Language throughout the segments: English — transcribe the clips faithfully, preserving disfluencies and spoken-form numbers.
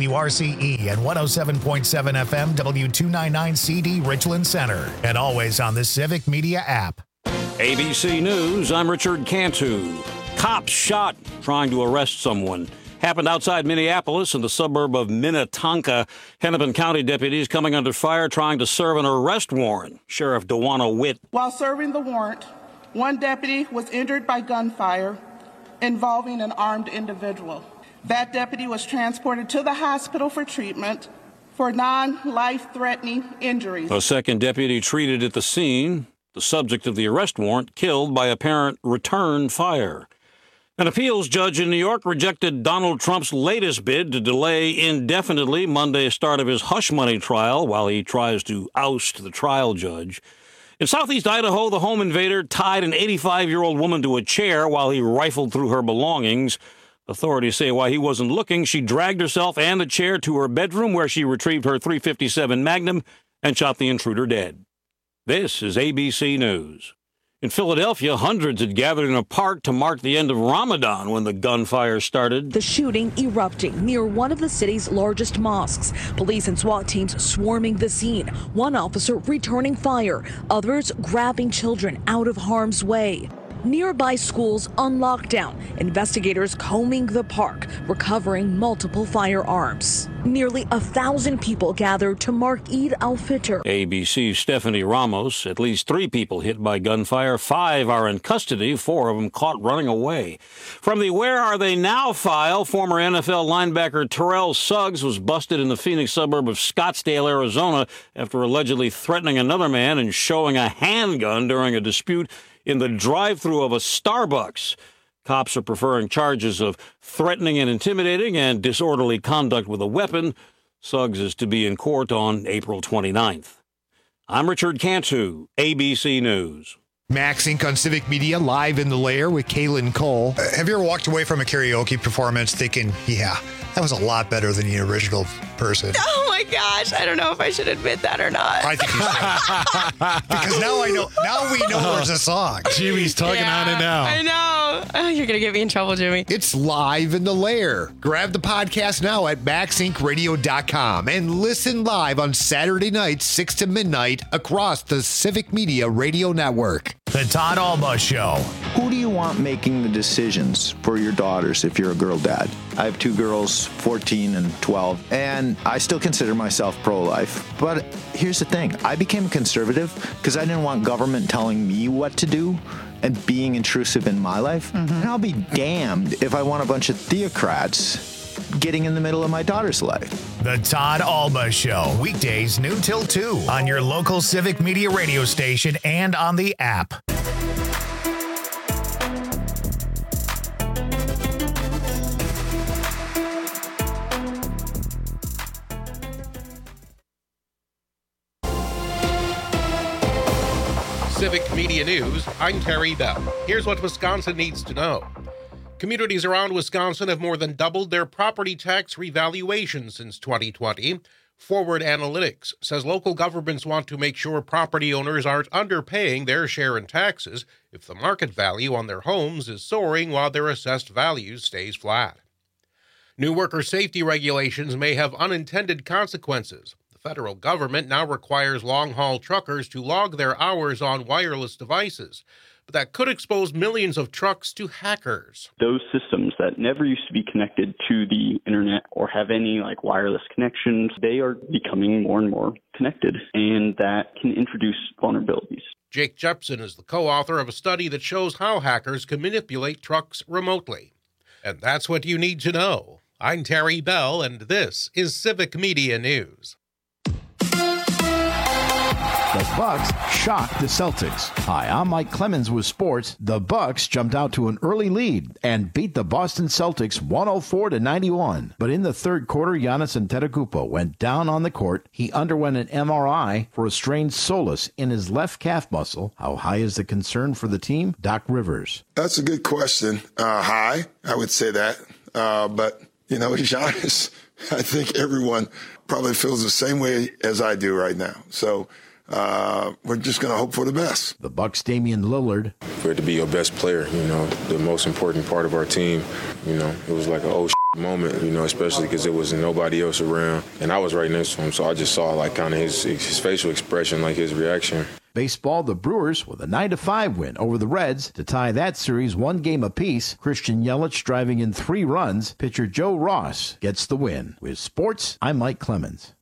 W R C E and one oh seven point seven F M W two ninety-nine C D Richland Center. And always on the Civic Media app. A B C News, I'm Richard Cantu. Cops shot trying to arrest someone. Happened outside Minneapolis in the suburb of Minnetonka. Hennepin County deputies coming under fire trying to serve an arrest warrant. Sheriff Dewana Witt. While serving the warrant, one deputy was injured by gunfire involving an armed individual. That deputy was transported to the hospital for treatment for non-life-threatening injuries. A second deputy treated at the scene. The subject of the arrest warrant killed by apparent return fire. An appeals judge in New York rejected Donald Trump's latest bid to delay indefinitely Monday's start of his hush money trial while he tries to oust the trial judge. In southeast Idaho, the home invader tied an eighty-five-year-old woman to a chair while he rifled through her belongings. Authorities say while he wasn't looking, she dragged herself and the chair to her bedroom where she retrieved her three fifty-seven Magnum and shot the intruder dead. This is A B C News. In Philadelphia, hundreds had gathered in a park to mark the end of Ramadan when the gunfire started. The shooting erupting near one of the city's largest mosques. Police and SWAT teams swarming the scene. One officer returning fire, others grabbing children out of harm's way. Nearby schools on lockdown. Investigators combing the park, recovering multiple firearms. Nearly a thousand people gathered to mark Eid al-Fitr. A B C's Stephanie Ramos. At least three people hit by gunfire. Five are in custody. Four of them caught running away. From the Where Are They Now file, former N F L linebacker Terrell Suggs was busted in the Phoenix suburb of Scottsdale, Arizona, after allegedly threatening another man and showing a handgun during a dispute in the drive-thru of a Starbucks. Cops are preferring charges of threatening and intimidating and disorderly conduct with a weapon. Suggs is to be in court on April twenty-ninth. I'm Richard Cantu, A B C News. Max Incorporated on Civic Media, live in the lair with Kaylin Cole. Uh, have you ever walked away from a karaoke performance thinking, yeah, that was a lot better than the original person? Oh my gosh, I don't know if I should admit that or not. I think you should. Because now I know, now we know there's a song. Jimmy's tugging Yeah, on it now. I know. Oh, you're going to get me in trouble, Jimmy. It's live in the lair. Grab the podcast now at max inc radio dot com and listen live on Saturday nights, six to midnight, across the Civic Media Radio Network. The Todd Alba Show. Who do you want making the decisions for your daughters if you're a girl dad? I have two girls, fourteen and twelve, and I still consider myself pro-life. But here's the thing. I became conservative because I didn't want government telling me what to do and being intrusive in my life. Mm-hmm. And I'll be damned if I want a bunch of theocrats getting in the middle of my daughter's life. The Todd Alba Show. Weekdays noon till two on your local Civic Media radio station and on the app. Civic Media News, I'm Terry Bell. Here's what Wisconsin needs to know. Communities around Wisconsin have more than doubled their property tax revaluation since twenty twenty. Forward Analytics says local governments want to make sure property owners aren't underpaying their share in taxes if the market value on their homes is soaring while their assessed value stays flat. New worker safety regulations may have unintended consequences. The federal government now requires long-haul truckers to log their hours on wireless devices, but that could expose millions of trucks to hackers. Those systems that never used to be connected to the internet or have any like wireless connections, they are becoming more and more connected, and that can introduce vulnerabilities. Jake Jepson is the co-author of a study that shows how hackers can manipulate trucks remotely. And that's what you need to know. I'm Terry Bell, and this is Civic Media News. The Bucks shocked the Celtics. Hi, I'm Mike Clemens with sports. The Bucks jumped out to an early lead and beat the Boston Celtics one oh four to ninety-one. But in the third quarter, Giannis Antetokounmpo went down on the court. He underwent an M R I for a strained solace in his left calf muscle. How high is the concern for the team? Doc Rivers. That's a good question. Uh, high, I would say that. Uh, but, you know, Giannis, I think everyone probably feels the same way as I do right now. So, Uh, we're just going to hope for the best. The Bucks' Damian Lillard. For it to be your best player, you know, the most important part of our team, you know, it was like, oh, shit, moment, you know, especially because there was nobody else around, and I was right next to him, so I just saw like kind of his his facial expression, like his reaction. Baseball, the Brewers with a nine to five win over the Reds to tie that series one game apiece. Christian Yelich driving in three runs. Pitcher Joe Ross gets the win. With sports, I'm Mike Clemens.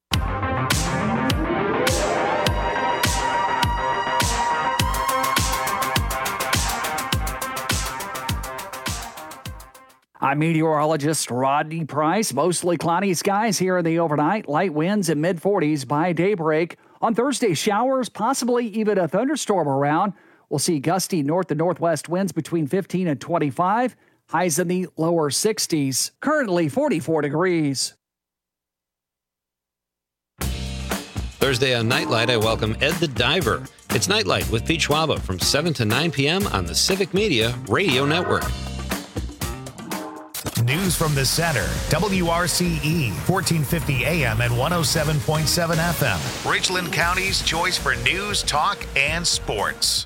I'm meteorologist Rodney Price. Mostly cloudy skies here in the overnight. Light winds in mid forties by daybreak. On Thursday, showers, possibly even a thunderstorm around. We'll see gusty north to northwest winds between fifteen and twenty-five. Highs in the lower sixties. Currently forty-four degrees. Thursday on Nightlight, I welcome Ed the Diver. It's Nightlight with Pete Schwaba from seven to nine p.m. on the Civic Media Radio Network. News from the center. W R C E, fourteen fifty A M and one oh seven point seven F M. Richland County's choice for news, talk, and sports.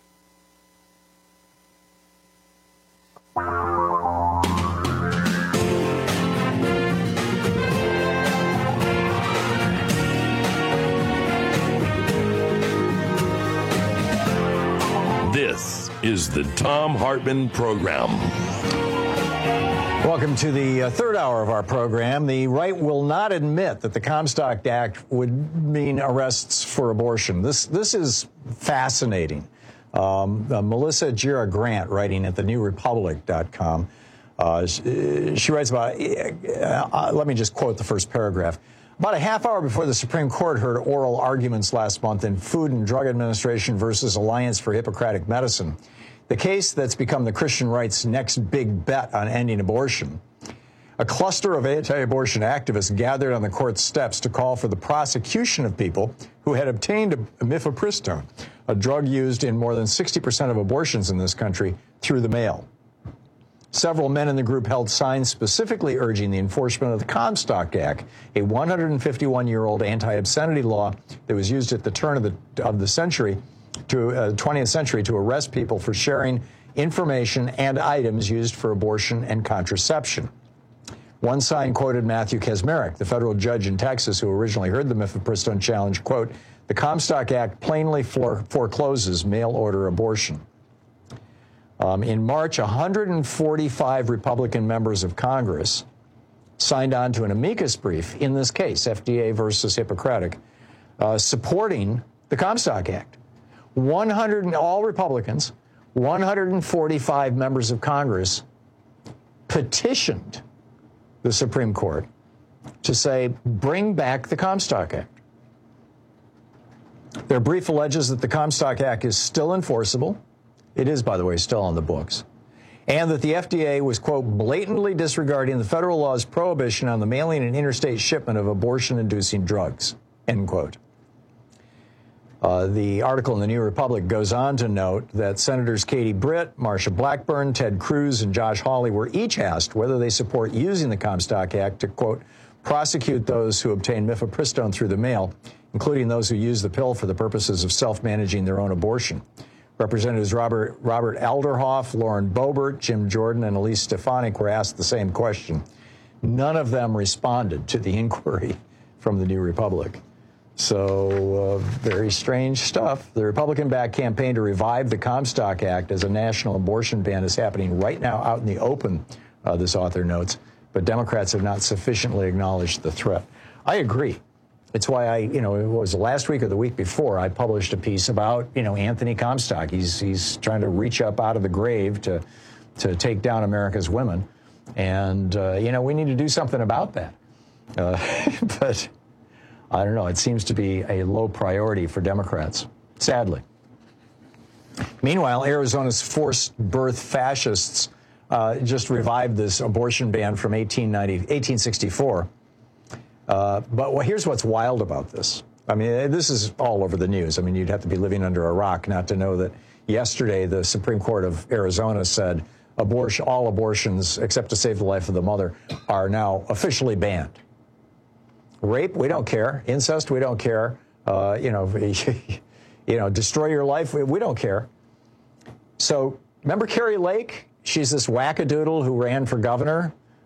This is the Thom Hartmann Program. Welcome to the uh, third hour of our program. The right will not admit that the Comstock Act would mean arrests for abortion. This this is fascinating. Um, uh, Melissa Gira Grant, writing at the new republic dot com, uh, she, she writes about, uh, uh, let me just quote the first paragraph. About a half hour before the Supreme Court heard oral arguments last month in Food and Drug Administration versus Alliance for Hippocratic Medicine, the case that's become the Christian right's next big bet on ending abortion, a cluster of anti-abortion activists gathered on the court's steps to call for the prosecution of people who had obtained mifepristone, a drug used in more than sixty percent of abortions in this country, through the mail. Several men in the group held signs specifically urging the enforcement of the Comstock Act, a one hundred fifty-one-year-old anti-obscenity law that was used at the turn of the, of the century to uh, twentieth century to arrest people for sharing information and items used for abortion and contraception. One sign quoted Matthew Kacsmaryk, the federal judge in Texas who originally heard the mifepristone challenge, quote, "The Comstock Act plainly fore- forecloses mail-order abortion." Um, in March, one hundred forty-five Republican members of Congress signed on to an amicus brief in this case, F D A versus Hippocratic, uh, supporting the Comstock Act. one hundred, all Republicans, one hundred forty-five members of Congress petitioned the Supreme Court to say, bring back the Comstock Act. Their brief alleges that the Comstock Act is still enforceable. It is, by the way, still on the books. And that the F D A was, quote, blatantly disregarding the federal law's prohibition on the mailing and interstate shipment of abortion-inducing drugs, end quote. Uh, the article in the New Republic goes on to note that Senators Katie Britt, Marsha Blackburn, Ted Cruz, and Josh Hawley were each asked whether they support using the Comstock Act to, quote, prosecute those who obtain mifepristone through the mail, including those who use the pill for the purposes of self-managing their own abortion. Representatives Robert, Robert Alderhoff, Lauren Boebert, Jim Jordan, and Elise Stefanik were asked the same question. None of them responded to the inquiry from the New Republic. So, uh, very strange stuff. The Republican-backed campaign to revive the Comstock Act as a national abortion ban is happening right now out in the open, uh, this author notes, but Democrats have not sufficiently acknowledged the threat. I agree. It's why I, you know, it was last week or the week before, I published a piece about, you know, Anthony Comstock. He's he's trying to reach up out of the grave to to take down America's women. And, uh, you know, we need to do something about that. Uh, but I don't know. It seems to be a low priority for Democrats, sadly. Meanwhile, Arizona's forced birth fascists uh, just revived this abortion ban from eighteen ninety, eighteen sixty-four. Uh, but well, here's what's wild about this. I mean, this is all over the news. I mean, you'd have to be living under a rock not to know that yesterday the Supreme Court of Arizona said abortion, all abortions, except to save the life of the mother, are now officially banned. Rape, we don't care. Incest, we don't care. Uh, you know, you know, destroy your life, we, we don't care. So remember Carrie Lake? She's this wackadoodle who ran for governor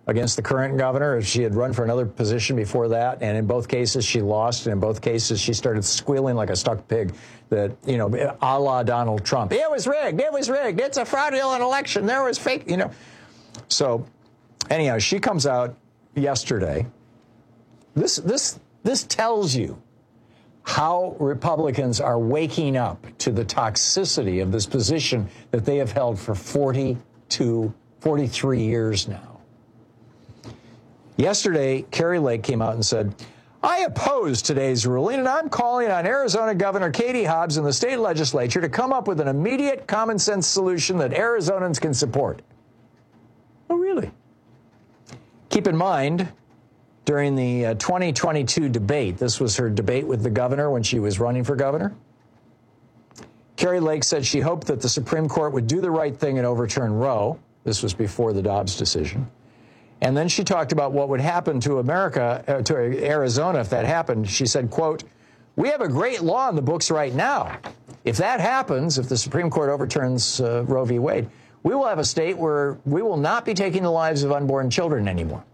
against the current governor. She had run for another position before that, and in both cases she lost, and in both cases she started squealing like a stuck pig that, you know, a la Donald Trump. It was rigged. It was rigged. It's a fraudulent election. There was fake, you know. So anyhow, she comes out yesterday. This, this, this tells you how Republicans are waking up to the toxicity of this position that they have held for forty-two, forty-three years now. Yesterday, Kari Lake came out and said, I oppose today's ruling, and I'm calling on Arizona Governor Katie Hobbs and the state legislature to come up with an immediate common sense solution that Arizonans can support. Oh, really? Keep in mind, during the uh, twenty twenty-two debate, this was her debate with the governor when she was running for governor, Kari Lake said she hoped that the Supreme Court would do the right thing and overturn Roe. This was before the Dobbs decision. And then she talked about what would happen to America, uh, to Arizona if that happened. She said, quote, we have a great law in the books right now. If that happens, if the Supreme Court overturns uh, Roe v. Wade, we will have a state where we will not be taking the lives of unborn children anymore.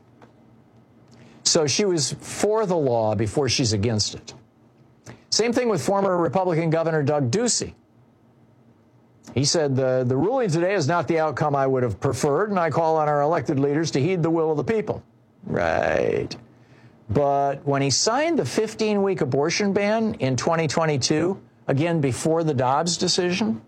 So she was for the law before she's against it. Same thing with former Republican Governor Doug Ducey. He said, the, the ruling today is not the outcome I would have preferred, and I call on our elected leaders to heed the will of the people. Right. But when he signed the fifteen-week abortion ban in twenty twenty-two, again before the Dobbs decision,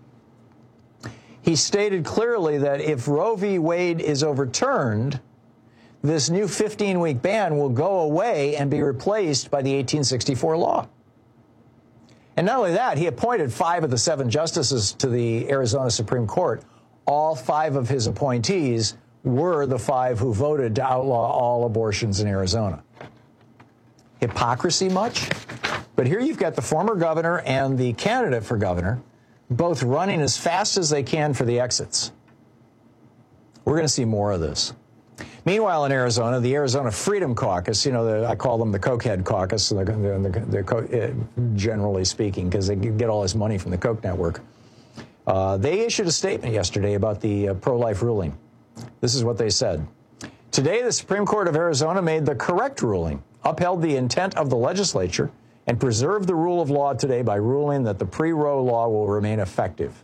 he stated clearly that if Roe v. Wade is overturned, this new fifteen-week ban will go away and be replaced by the eighteen sixty-four law. And not only that, he appointed five of the seven justices to the Arizona Supreme Court. All five of his appointees were the five who voted to outlaw all abortions in Arizona. Hypocrisy much? But here you've got the former governor and the candidate for governor both running as fast as they can for the exits. We're going to see more of this. Meanwhile, in Arizona, the Arizona Freedom Caucus, you know, the, I call them the Cokehead Caucus, the, the, the, the, uh, generally speaking, because they get all this money from the Koch network. Uh, they issued a statement yesterday about the uh, pro-life ruling. This is what they said. Today, the Supreme Court of Arizona made the correct ruling, upheld the intent of the legislature, and preserved the rule of law today by ruling that the pre-Roe law will remain effective.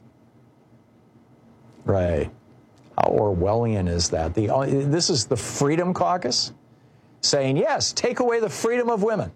Right. How Orwellian is that? The, uh, this is the Freedom Caucus saying, yes, take away the freedom of women.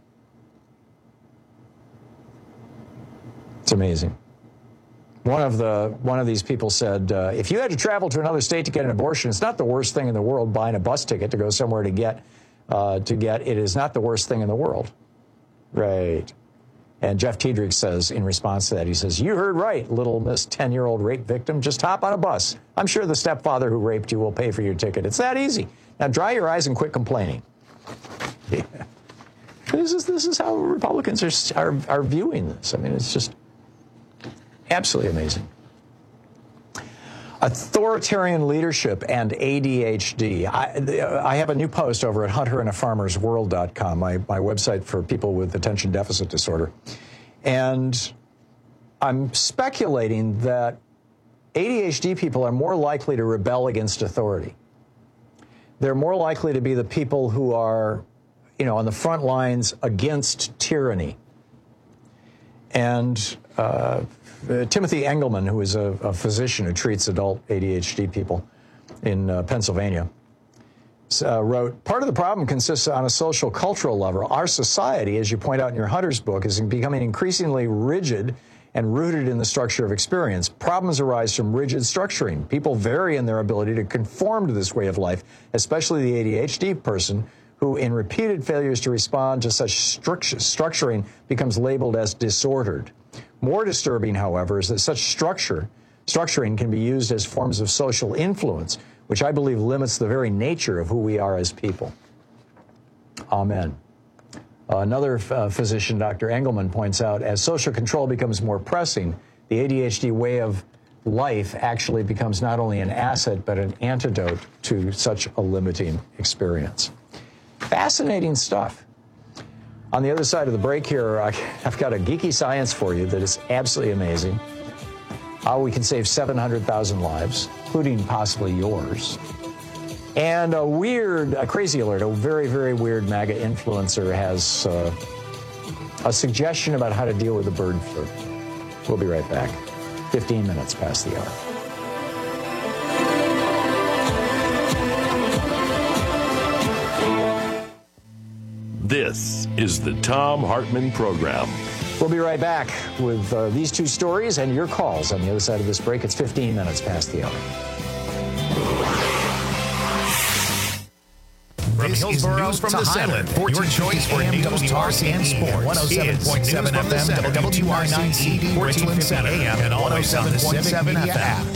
It's amazing. One of the one of these people said, uh, if you had to travel to another state to get an abortion, it's not the worst thing in the world buying a bus ticket to go somewhere to get, uh, to get. It is not the worst thing in the world. Right. And Jeff Tiedrich says, in response to that, he says, you heard right, little Miss ten-year-old rape victim. Just hop on a bus. I'm sure the stepfather who raped you will pay for your ticket. It's that easy. Now dry your eyes and quit complaining. Yeah. This is this is how Republicans are, are, are viewing this. I mean, it's just absolutely amazing. Authoritarian leadership and A D H D. I, I have a new post over at hunter and a farmers world dot com, my, my website for people with attention deficit disorder. And I'm speculating that A D H D people are more likely to rebel against authority. They're more likely to be the people who are, you know, on the front lines against tyranny. And uh, Uh, Timothy Engelman, who is a, a physician who treats adult A D H D people in uh, Pennsylvania, uh, wrote, part of the problem consists on a social cultural level. Our society, as you point out in your Hunter's book, is becoming increasingly rigid and rooted in the structure of experience. Problems arise from rigid structuring. People vary in their ability to conform to this way of life, especially the A D H D person, who in repeated failures to respond to such structuring becomes labeled as disordered. More disturbing, however, is that such structure, structuring can be used as forms of social influence, which I believe limits the very nature of who we are as people. Amen. Uh, another uh, physician, Doctor Engelman, points out, as social control becomes more pressing, the A D H D way of life actually becomes not only an asset, but an antidote to such a limiting experience. Fascinating stuff. On the other side of the break here, I, I've got a geeky science for you that is absolutely amazing. How we can save seven hundred thousand lives, including possibly yours. And a weird, a crazy alert, a very, very weird MAGA influencer has uh, a suggestion about how to deal with the bird flu. We'll be right back. fifteen minutes past the hour. This is the Thom Hartmann Program. We'll be right back with uh, these two stories and your calls on the other side of this break. It's fifteen minutes past the hour. From Hillsborough from the Highland, your choice for news, talk, and sports. one oh seven point seven F M, W R C E, Richland Center, and one oh seven point seven F M.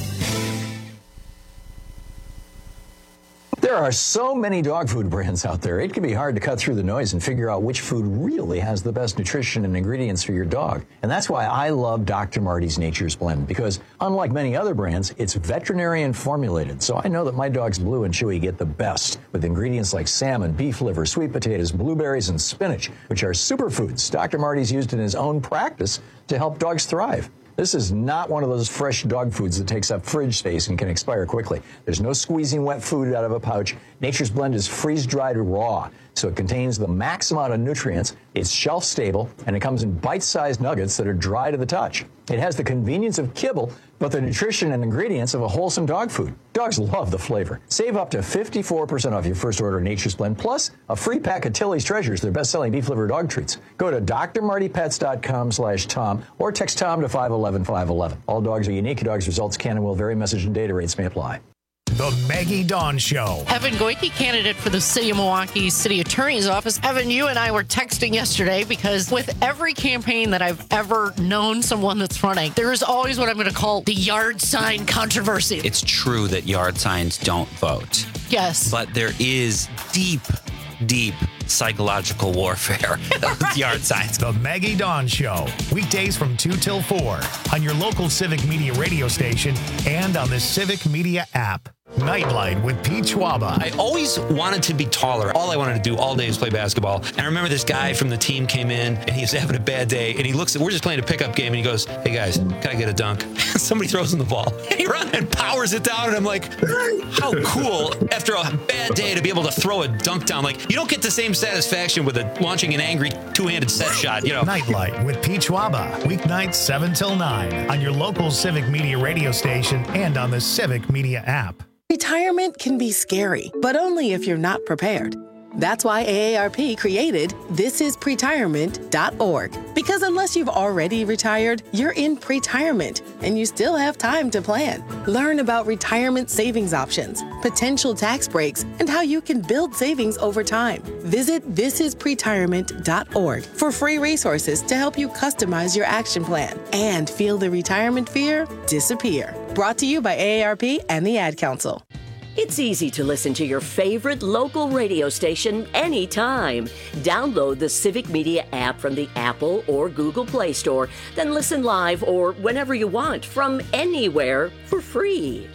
There are so many dog food brands out there, it can be hard to cut through the noise and figure out which food really has the best nutrition and ingredients for your dog. And that's why I love Doctor Marty's Nature's Blend, because unlike many other brands, it's veterinarian formulated. So I know that my dogs Blue and Chewy get the best with ingredients like salmon, beef liver, sweet potatoes, blueberries, and spinach, which are superfoods Doctor Marty's used in his own practice to help dogs thrive. This is not one of those fresh dog foods that takes up fridge space and can expire quickly. There's no squeezing wet food out of a pouch. Nature's Blend is freeze-dried raw, so it contains the max amount of nutrients. It's shelf-stable, and it comes in bite-sized nuggets that are dry to the touch. It has the convenience of kibble, but the nutrition and ingredients of a wholesome dog food. Dogs love the flavor. Save up to fifty-four percent off your first order of Nature's Blend, plus a free pack of Tilly's Treasures, their best-selling beef liver dog treats. Go to D R marty pets dot com slash Tom or text Tom to five one one, five one one. All dogs are unique. Dogs' results can and will vary. Message and data rates may apply. The Maggie Dawn Show. Evan Goyke, candidate for the City of Milwaukee City Attorney's Office. Evan, you and I were texting yesterday because with every campaign that I've ever known someone that's running, there is always what I'm going to call the yard sign controversy. It's true that yard signs don't vote. Yes. But there is deep, deep psychological warfare with yard signs. The Maggie Dawn Show. Weekdays from two till four on your local Civic Media radio station and on the Civic Media app. Nightlight with Pete Schwaba. I always wanted to be taller. All I wanted to do all day was play basketball. And I remember this guy from the team came in and he was having a bad day. And he looks at, we're just playing a pickup game. And he goes, hey guys, can I get a dunk? Somebody throws him the ball. And he runs and powers it down. And I'm like, how cool after a bad day to be able to throw a dunk down. Like, you don't get the same satisfaction with a, launching an angry two-handed set shot, you know. Nightlight with Pete Schwaba. Weeknights seven till nine on your local Civic Media radio station and on the Civic Media app. Retirement can be scary, but only if you're not prepared. That's why A A R P created this is pretirement dot org. Because unless you've already retired, you're in pretirement, and you still have time to plan. Learn about retirement savings options, potential tax breaks, and how you can build savings over time. Visit this is pretirement dot org for free resources to help you customize your action plan and feel the retirement fear disappear. Brought to you by A A R P and the Ad Council. It's easy to listen to your favorite local radio station anytime. Download the Civic Media app from the Apple or Google Play Store, then listen live or whenever you want from anywhere for free.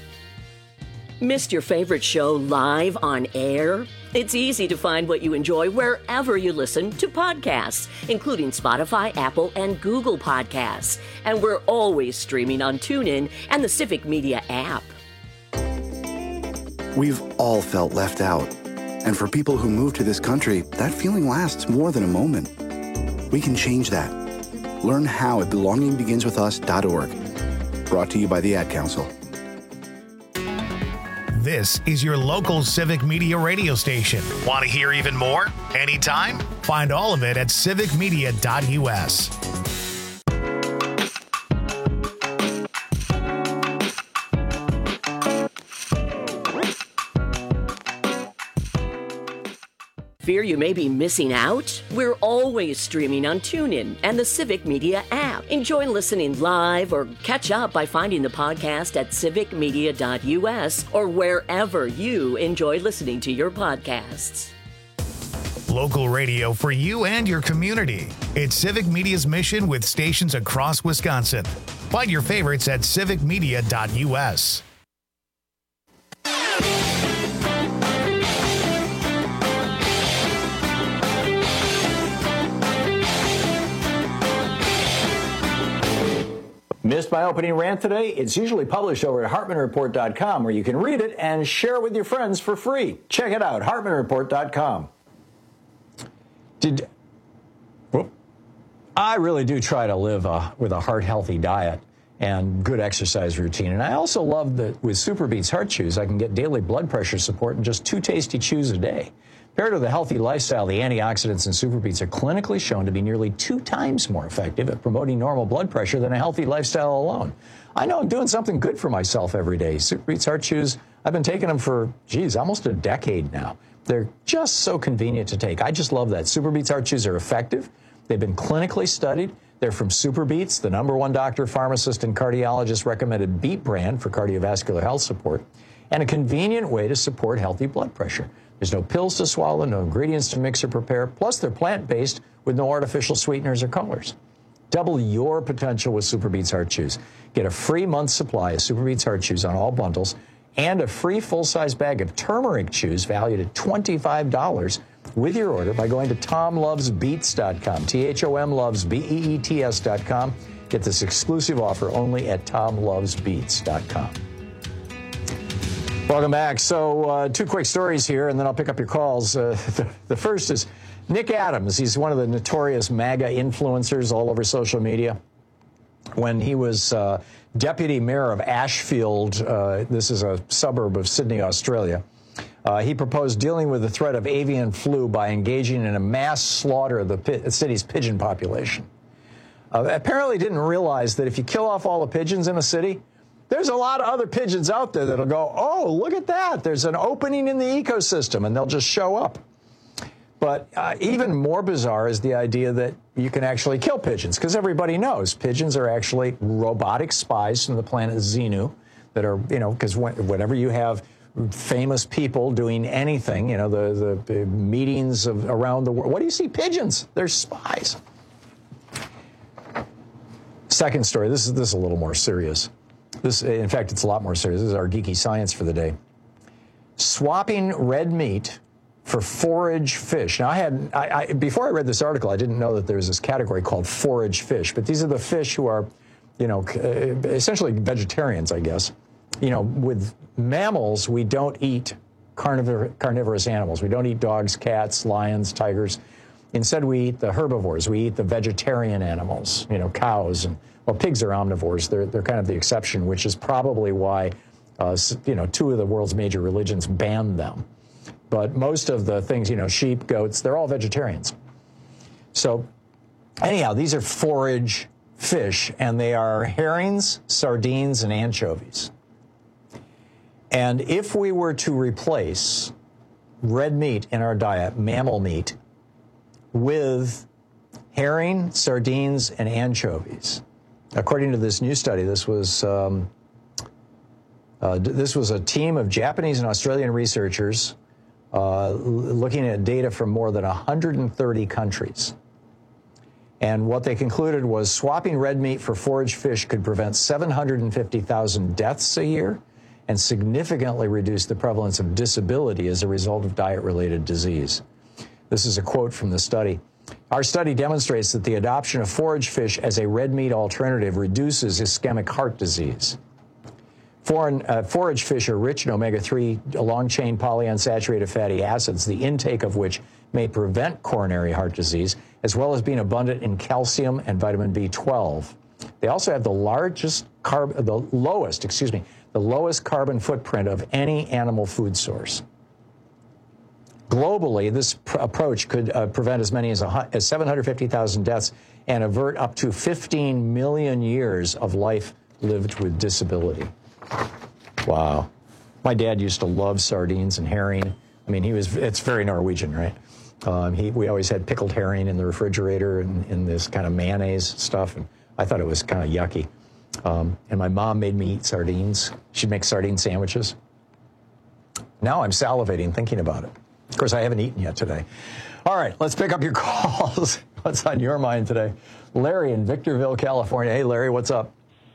Missed your favorite show live on air? It's easy to find what you enjoy wherever you listen to podcasts, including Spotify, Apple, and Google Podcasts. And we're always streaming on TuneIn and the Civic Media app. We've all felt left out. And for people who move to this country, that feeling lasts more than a moment. We can change that. Learn how at belonging begins with us dot org. Brought to you by the Ad Council. This is your local Civic Media radio station. Want to hear even more? Anytime? Find all of it at civic media dot U S. Fear you may be missing out? We're always streaming on TuneIn and the Civic Media app. Enjoy listening live or catch up by finding the podcast at civic media dot U S or wherever you enjoy listening to your podcasts. Local radio for you and your community. It's Civic Media's mission with stations across Wisconsin. Find your favorites at civic media dot U S. Missed missed my opening rant today, it's usually published over at Hartman Report dot com, where you can read it and share it with your friends for free. Check it out, Hartman Report dot com. Did whoop, I really do try to live uh, with a heart-healthy diet and good exercise routine. And I also love that with Super Beets Heart Chews, I can get daily blood pressure support in just two tasty chews a day. Paired with a healthy lifestyle, the antioxidants in Super Beets are clinically shown to be nearly two times more effective at promoting normal blood pressure than a healthy lifestyle alone. I know I'm doing something good for myself every day. Super Beets Heart Chews, I've been taking them for, geez, almost a decade now. They're just so convenient to take. I just love that. Super Beets Heart Chews are effective. They've been clinically studied. They're from Super Beets, the number one doctor, pharmacist, and cardiologist recommended beet brand for cardiovascular health support, and a convenient way to support healthy blood pressure. There's no pills to swallow, no ingredients to mix or prepare, plus they're plant-based with no artificial sweeteners or colors. Double your potential with Super Beets Heart Chews. Get a free month's supply of Super Beets Heart Chews on all bundles and a free full-size bag of turmeric chews valued at twenty-five dollars with your order by going to tom loves beets dot com, T H O M loves B E E T S dot com. Get this exclusive offer only at tom loves beets dot com. Welcome back. So uh, two quick stories here, and then I'll pick up your calls. Uh, the, the first is Nick Adams. He's one of the notorious MAGA influencers all over social media. When he was uh, deputy mayor of Ashfield, uh, this is a suburb of Sydney, Australia, uh, he proposed dealing with the threat of avian flu by engaging in a mass slaughter of the pi- city's pigeon population. Uh, apparently didn't realize that if you kill off all the pigeons in a city, there's a lot of other pigeons out there that'll go, oh, look at that. There's an opening in the ecosystem, and they'll just show up. But uh, even more bizarre is the idea that you can actually kill pigeons, because everybody knows pigeons are actually robotic spies from the planet Xenu that are, you know, because when, whenever you have famous people doing anything, you know, the, the, the meetings of around the world, what do you see? Pigeons. They're spies. Second story. This is, this is a little more serious. This, in fact, it's a lot more serious. This is our geeky science for the day. Swapping red meat for forage fish. Now, I had I, I, before I read this article, I didn't know that there was this category called forage fish. But these are the fish who are, you know, essentially vegetarians, I guess. You know, with mammals, we don't eat carnivor- carnivorous animals. We don't eat dogs, cats, lions, tigers. Instead, we eat the herbivores. We eat the vegetarian animals. You know, cows and well, pigs are omnivores. They're they're kind of the exception, which is probably why, uh, you know, two of the world's major religions banned them. But most of the things, you know, sheep, goats, they're all vegetarians. So anyhow, these are forage fish, and they are herrings, sardines, and anchovies. And if we were to replace red meat in our diet, mammal meat, with herring, sardines, and anchovies, according to this new study, this was um, uh, this was a team of Japanese and Australian researchers uh, looking at data from more than one hundred thirty countries. And what they concluded was swapping red meat for forage fish could prevent seven hundred fifty thousand deaths a year and significantly reduce the prevalence of disability as a result of diet-related disease. This is a quote from the study. Our study demonstrates that the adoption of forage fish as a red meat alternative reduces ischemic heart disease. Foreign, uh, forage fish are rich in omega three long-chain polyunsaturated fatty acids, the intake of which may prevent coronary heart disease, as well as being abundant in calcium and vitamin B twelve. They also have the largest carb, the lowest, excuse me, the lowest carbon footprint of any animal food source. Globally, this pr- approach could uh, prevent as many as, a, as seven hundred fifty thousand deaths and avert up to fifteen million years of life lived with disability. Wow. My dad used to love sardines and herring. I mean, he was, it's very Norwegian, right? Um, he, we always had pickled herring in the refrigerator and in this kind of mayonnaise stuff, and I thought it was kind of yucky. Um, and my mom made me eat sardines. She'd make sardine sandwiches. Now I'm salivating thinking about it. Of course, I haven't eaten yet today. All right, let's pick up your calls. What's on your mind today? Larry in Victorville, California. Hey, Larry, what's up?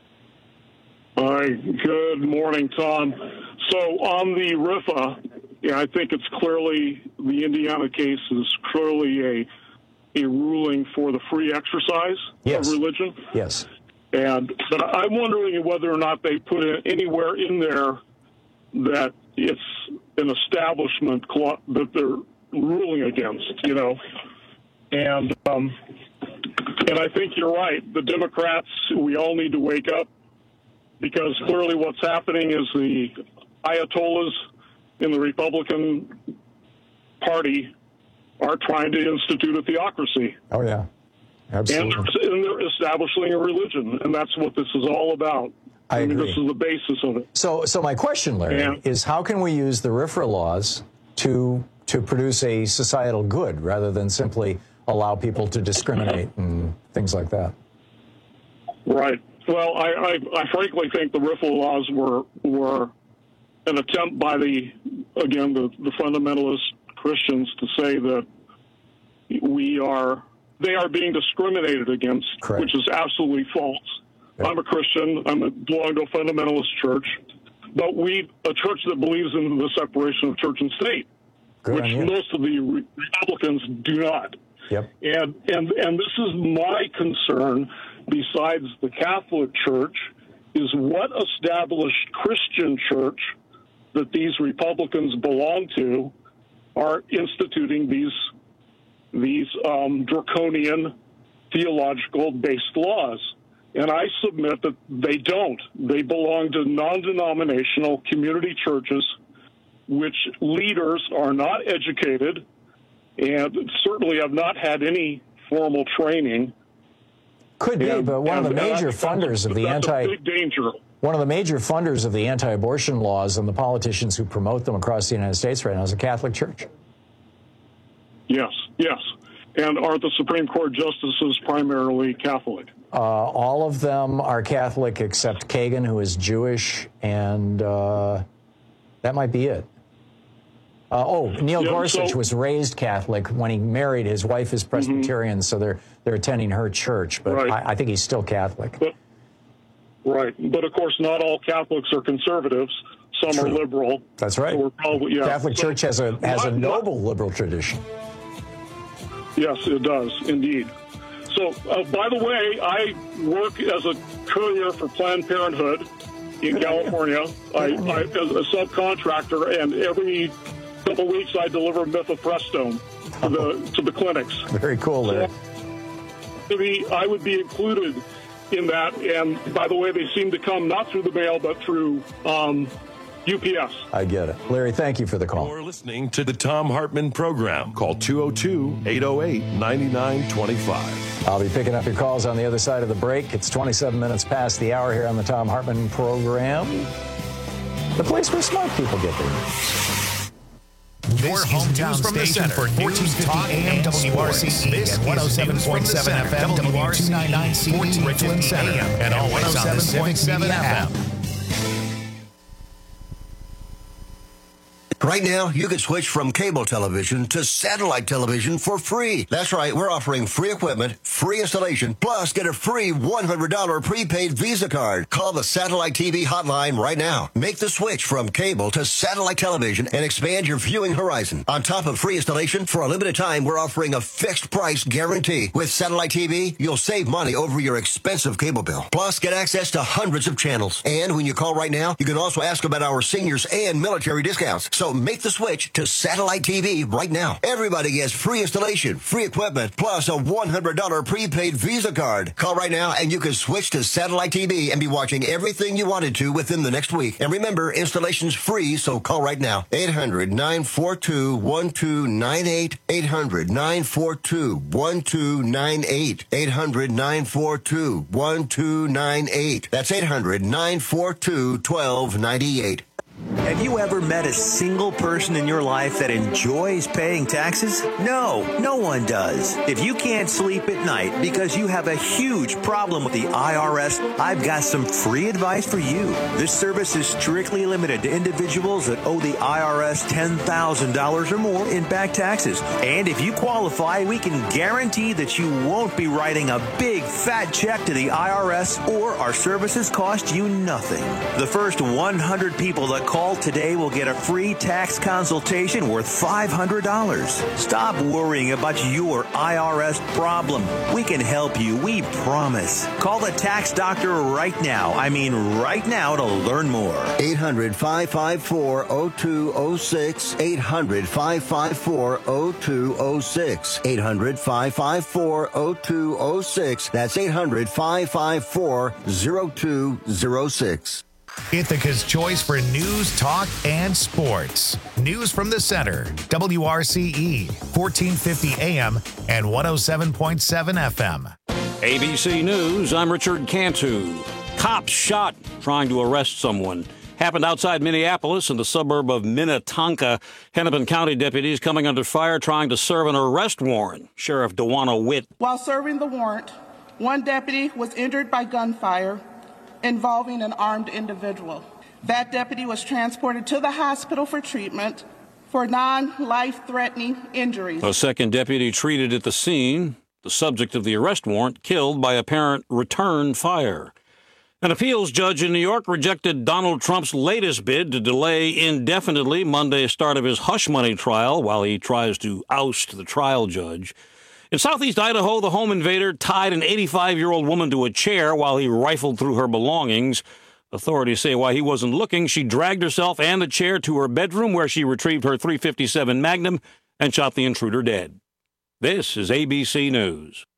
Hi, good morning, Tom. So on the R I F A, yeah, I think it's clearly, the Indiana case is clearly a a ruling for the free exercise yes. of religion. Yes. And but I'm wondering whether or not they put in anywhere in there that it's an establishment cl- that they're ruling against, you know. And um, and I think you're right. The Democrats, we all need to wake up, because clearly what's happening is the Ayatollahs in the Republican Party are trying to institute a theocracy. Oh, yeah. Absolutely. And, and they're establishing a religion, and that's what this is all about. I, I mean, agree. this is the basis of it. So, so my question, Larry, Yeah. is how can we use the RFRA laws to to produce a societal good rather than simply allow people to discriminate and things like that? Right. Well, I, I, I frankly think the RFRA laws were were an attempt by the, again, the, the fundamentalist Christians to say that we are, they are being discriminated against, Correct. which is absolutely false. Right. I'm a Christian. I'm a, belong to a fundamentalist church, but we, a church that believes in the separation of church and state, Good which most of the re- Republicans do not. Yep. And, and, and this is my concern, besides the Catholic Church, is what established Christian church that these Republicans belong to are instituting these these um, draconian theological-based laws. And I submit that they don't. They belong to non-denominational community churches, which leaders are not educated and certainly have not had any formal training. Could be, And- but one of the and major that's- funders of the that's anti a big danger. one of the major funders of the anti-abortion laws and the politicians who promote them across the United States right now is the Catholic Church. Yes, yes. And are the Supreme Court justices primarily Catholic? Uh, all of them are Catholic except Kagan, who is Jewish, and uh, that might be it. Uh, oh, Neil Yeah, Gorsuch so- was raised Catholic. When he married, his wife is Presbyterian, so they're they're attending her church. But Right. I, I think he's still Catholic. But, right. But, of course, not all Catholics are conservatives. Some True. are liberal. That's right. So we're probably, yeah. Catholic So- Church has a has a Not- noble liberal tradition. Yes, it does, indeed. So, uh, by the way, I work as a courier for Planned Parenthood in California. I, I, as a subcontractor, and every couple of weeks I deliver mifepristone to the to the clinics. Very cool, Larry. So, maybe I would be included in that. And by the way, they seem to come not through the mail, but through um, U P S. I get it. Larry, thank you for the call. You're listening to the Tom Hartman Program. Call two oh two, eight oh eight, nine nine two five. I'll be picking up your calls on the other side of the break. It's twenty-seven minutes past the hour here on the Tom Hartman Program. The place where smart people get there. Your hometown station for fourteen fifty A M W R C E and one oh seven point seven F M W two ninety-nine C D Richland Center and always on the Civic Media app. Right now, you can switch from cable television to satellite television for free. That's right, we're offering free equipment, free installation, plus get a free one hundred dollars prepaid Visa card. Call the Satellite T V hotline right now. Make the switch from cable to satellite television and expand your viewing horizon. On top of free installation, for a limited time, we're offering a fixed price guarantee. With Satellite T V, you'll save money over your expensive cable bill. Plus, get access to hundreds of channels. And when you call right now, you can also ask about our seniors and military discounts. So make the switch to Satellite T V right now. Everybody gets free installation, free equipment, plus a one hundred dollars prepaid Visa card. Call right now and you can switch to Satellite T V and be watching everything you wanted to within the next week. And remember, installation's free, so call right now. eight hundred, nine four two, one two nine eight. eight hundred, nine four two, one two nine eight. eight hundred, nine four two, one two nine eight. That's eight hundred, nine four two, one two nine eight. Have you ever met a single person in your life that enjoys paying taxes? No, no one does. If you can't sleep at night because you have a huge problem with the I R S, I've got some free advice for you. This service is strictly limited to individuals that owe the I R S ten thousand dollars or more in back taxes. And if you qualify, we can guarantee that you won't be writing a big fat check to the I R S, or our services cost you nothing. The first one hundred people that call Call today, we'll get a free tax consultation worth five hundred dollars. Stop worrying about your I R S problem. We can help you, we promise. Call the tax doctor right now. I mean right now to learn more. eight hundred, five five four, oh two oh six. eight hundred, five five four, oh two oh six. eight hundred, five five four, oh two oh six. That's eight hundred, five five four, oh two oh six. Ithaca's choice for news, talk, and sports. News from the center. W R C E, fourteen fifty A M and one oh seven point seven F M. A B C News, I'm Richard Cantu. Cops shot trying to arrest someone. Happened outside Minneapolis in the suburb of Minnetonka. Hennepin County deputies coming under fire trying to serve an arrest warrant. Sheriff Dewana Witt. While serving the warrant, one deputy was injured by gunfire involving an armed individual. That deputy was transported to the hospital for treatment for non-life-threatening injuries. A second deputy treated at the scene. The subject of the arrest warrant killed by apparent return fire. An appeals judge in New York rejected Donald Trump's latest bid to delay indefinitely Monday's start of his hush money trial while he tries to oust the trial judge. In southeast Idaho, the home invader tied an eighty-five-year-old woman to a chair while he rifled through her belongings. Authorities say while he wasn't looking, she dragged herself and the chair to her bedroom where she retrieved her three fifty-seven Magnum and shot the intruder dead. This is A B C News.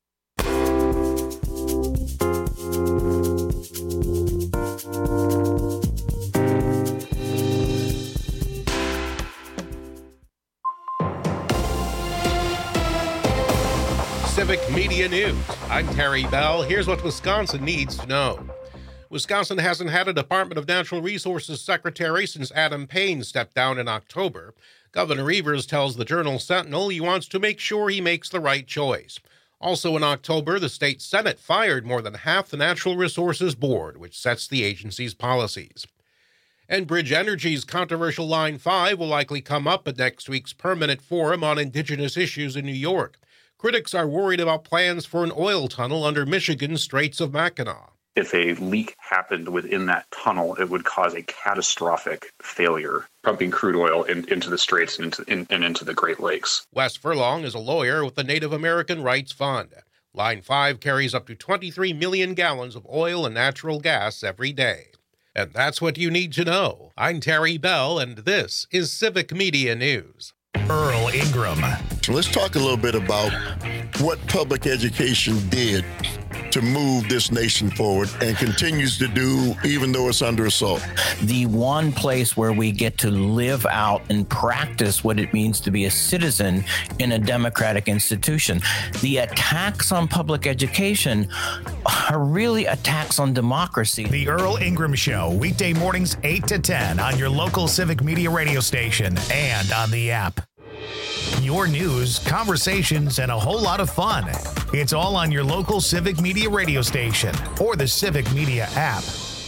Civic Media News. I'm Terry Bell. Here's what Wisconsin needs to know. Wisconsin hasn't had a Department of Natural Resources secretary since Adam Payne stepped down in October. Governor Evers tells the Journal Sentinel he wants to make sure he makes the right choice. Also in October, the state Senate fired more than half the Natural Resources Board, which sets the agency's policies. Enbridge Energy's controversial Line five will likely come up at next week's Permanent Forum on Indigenous Issues in New York. Critics are worried about plans for an oil tunnel under Michigan's Straits of Mackinac. If a leak happened within that tunnel, it would cause a catastrophic failure, pumping crude oil in, into the Straits and into, in, and into the Great Lakes. Wes Furlong is a lawyer with the Native American Rights Fund. Line five carries up to twenty-three million gallons of oil and natural gas every day. And that's what you need to know. I'm Terry Bell, and this is Civic Media News. Earl Ingram. So let's talk a little bit about what public education did to move this nation forward and continues to do even though it's under assault. The one place where we get to live out and practice what it means to be a citizen in a democratic institution. The attacks on public education are really attacks on democracy. The Earl Ingram Show, weekday mornings eight to ten on your local Civic Media radio station and on the app. Your news, conversations, and a whole lot of fun. It's all on your local Civic Media radio station or the Civic Media app.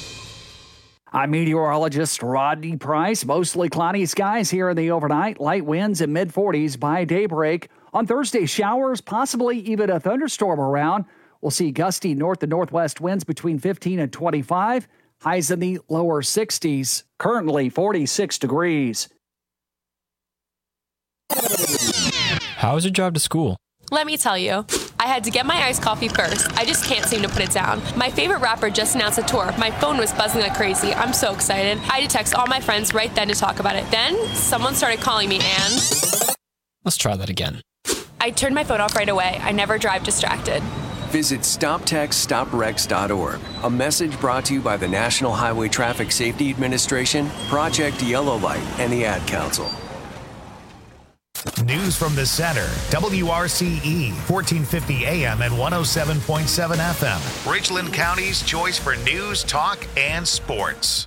I'm meteorologist Rodney Price. Mostly cloudy skies here in the overnight. Light winds in mid forties by daybreak. On Thursday, showers, possibly even a thunderstorm around. We'll see gusty north and northwest winds between fifteen and twenty-five. Highs in the lower sixties. Currently forty-six degrees. How was your drive to school? Let me tell you, I had to get my iced coffee first. I just can't seem to put it down. My favorite rapper just announced a tour. My phone was buzzing like crazy. I'm so excited. I had to text all my friends right then to talk about it. Then someone started calling me and... Let's try that again. I turned my phone off right away. I never drive distracted. Visit stop text stop wrecks dot org. A message brought to you by the National Highway Traffic Safety Administration, Project Yellow Light, and the Ad Council. News from the center. W R C E, fourteen fifty A M and one oh seven point seven F M. Richland County's choice for news, talk, and sports.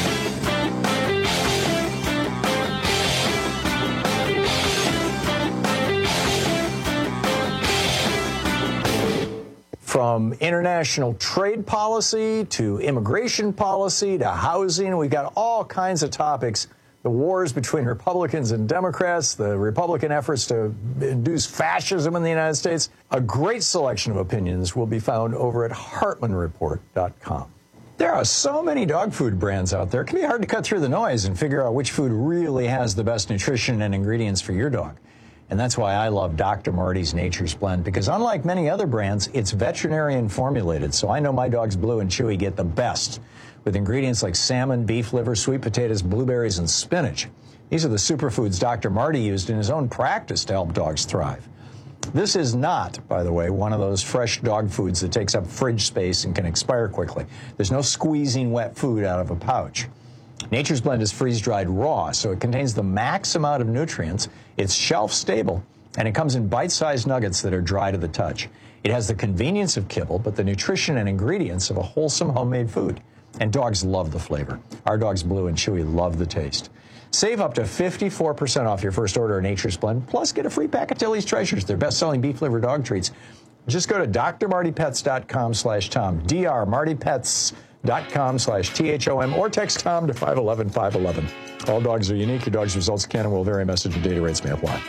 From international trade policy to immigration policy to housing, we've got all kinds of topics. The wars between Republicans and Democrats, the Republican efforts to induce fascism in the United States. A great selection of opinions will be found over at Hartman Report dot com. There are so many dog food brands out there. It can be hard to cut through the noise and figure out which food really has the best nutrition and ingredients for your dog. And that's why I love Doctor Marty's Nature's Blend, because unlike many other brands, it's veterinarian formulated. So I know my dogs Blue and Chewy get the best with ingredients like salmon, beef liver, sweet potatoes, blueberries, and spinach. These are the superfoods Doctor Marty used in his own practice to help dogs thrive. This is not, by the way, one of those fresh dog foods that takes up fridge space and can expire quickly. There's no squeezing wet food out of a pouch. Nature's Blend is freeze-dried raw, so it contains the max amount of nutrients, it's shelf-stable, and it comes in bite-sized nuggets that are dry to the touch. It has the convenience of kibble, but the nutrition and ingredients of a wholesome homemade food. And dogs love the flavor. Our dogs Blue and Chewy love the taste. Save up to fifty-four percent off your first order of Nature's Blend, plus get a free pack of Tilly's Treasures, their best-selling beef liver dog treats. Just go to d r marty pets dot com slash tom, d r marty pets dot com slash T H O M, or text Tom to five one one, five one one. All dogs are unique. Your dog's results can and will vary. Message and data rates may apply.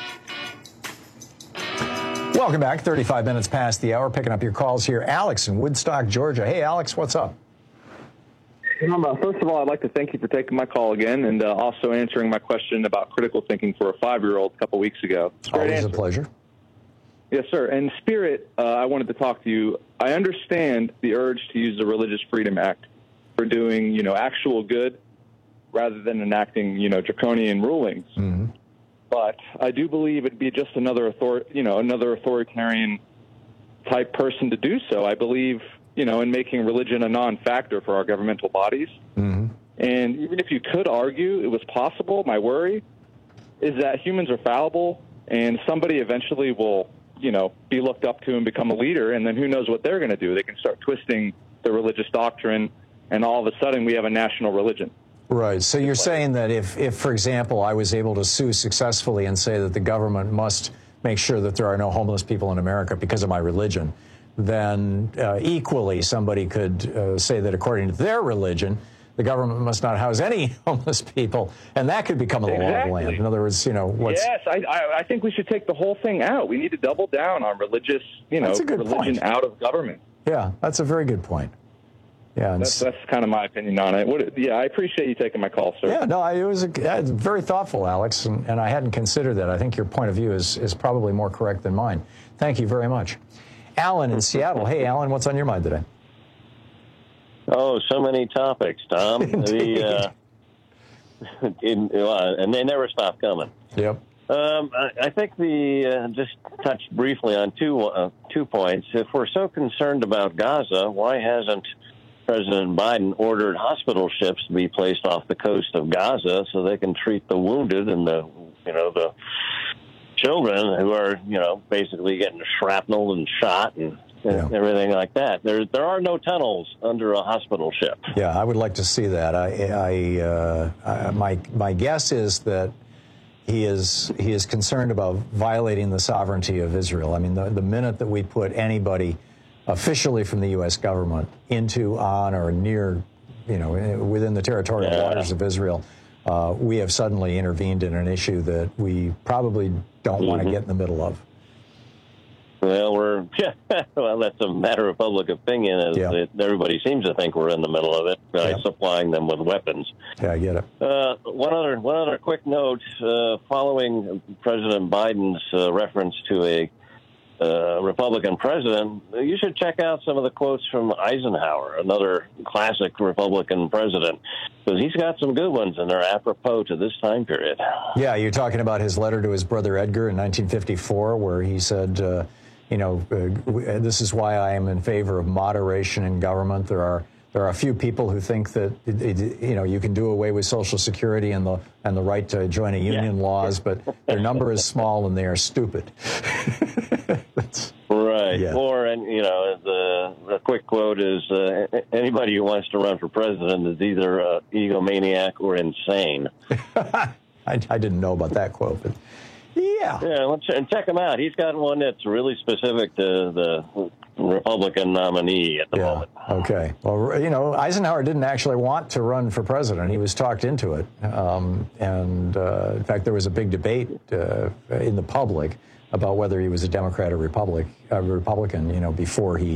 Welcome back. thirty-five minutes past the hour. Picking up your calls here. Alex in Woodstock, Georgia. Hey, Alex, what's up? Um, uh, first of all, I'd like to thank you for taking my call again and uh, also answering my question about critical thinking for a five-year-old a couple weeks ago. Always answer. a pleasure. Yes, sir. And Spirit, uh, I wanted to talk to you. I understand the urge to use the Religious Freedom Act for doing, you know, actual good rather than enacting, you know, draconian rulings. Mm-hmm. But I do believe it'd be just another author, you know, another authoritarian type person to do so. I believe, you know, in making religion a non-factor for our governmental bodies. Mm-hmm. And even if you could argue it was possible, my worry is that humans are fallible and somebody eventually will, you know, be looked up to and become a leader, and then who knows what they're going to do. They can start twisting the religious doctrine, and all of a sudden we have a national religion. Right. So you're saying that if, if, for example, I was able to sue successfully and say that the government must make sure that there are no homeless people in America because of my religion, then uh, equally somebody could uh, say that according to their religion, the government must not house any homeless people, and that could become a law of the land. In other words, you know, what's... Yes, I, I, I think we should take the whole thing out. We need to double down on religious, you know, That's a good religion point. out of government. Yeah, that's a very good point. Yeah, and That's, that's kind of my opinion on it. What, yeah, I appreciate you taking my call, sir. Yeah, no, it was a, uh, very thoughtful, Alex, and, and I hadn't considered that. I think your point of view is, is probably more correct than mine. Thank you very much. Alan in Seattle. Hey, Alan, what's on your mind today? Oh, so many topics, Tom. the, uh, in, uh, and they never stop coming. Yep. Um, I, I think the uh, just touch briefly on two uh, two points. If we're so concerned about Gaza, why hasn't President Biden ordered hospital ships to be placed off the coast of Gaza so they can treat the wounded and the you know the children who are you know basically getting shrapnel and shot and Yeah. everything like that? There, there are no tunnels under a hospital ship. Yeah, I would like to see that. I, I, uh, I, my, my guess is that he is he is concerned about violating the sovereignty of Israel. I mean, the, the minute that we put anybody officially from the U S government into, on, or near, you know, within the territorial Yeah. waters of Israel, uh, we have suddenly intervened in an issue that we probably don't mm-hmm. want to get in the middle of. Well, we're well. That's a matter of public opinion. As Yeah. it, everybody seems to think we're in the middle of it by Yeah. supplying them with weapons. Yeah, I get it. Uh, one other, one other quick note. Uh, following President Biden's uh, reference to a uh, Republican president, you should check out some of the quotes from Eisenhower, another classic Republican president, because he's got some good ones, and they're apropos to this time period. Yeah, you're talking about his letter to his brother Edgar in nineteen fifty-four, where he said, uh, you know, uh, this is why I am in favor of moderation in government. There are there are a few people who think that it, it, you know you can do away with Social Security and the and the right to join a union Yeah. laws, but their number is small and they are stupid. Right. Yeah. Or, and you know, the the quick quote is, uh, anybody who wants to run for president is either uh, egomaniac or insane. I, I didn't know about that quote, but yeah. Yeah, let's, and check him out. He's got one that's really specific to the Republican nominee at the Yeah. moment. Okay. Well, you know, Eisenhower didn't actually want to run for president. He was talked into it. Um, and, uh, in fact, there was a big debate uh, in the public about whether he was a Democrat or Republic, uh, Republican, you know, before he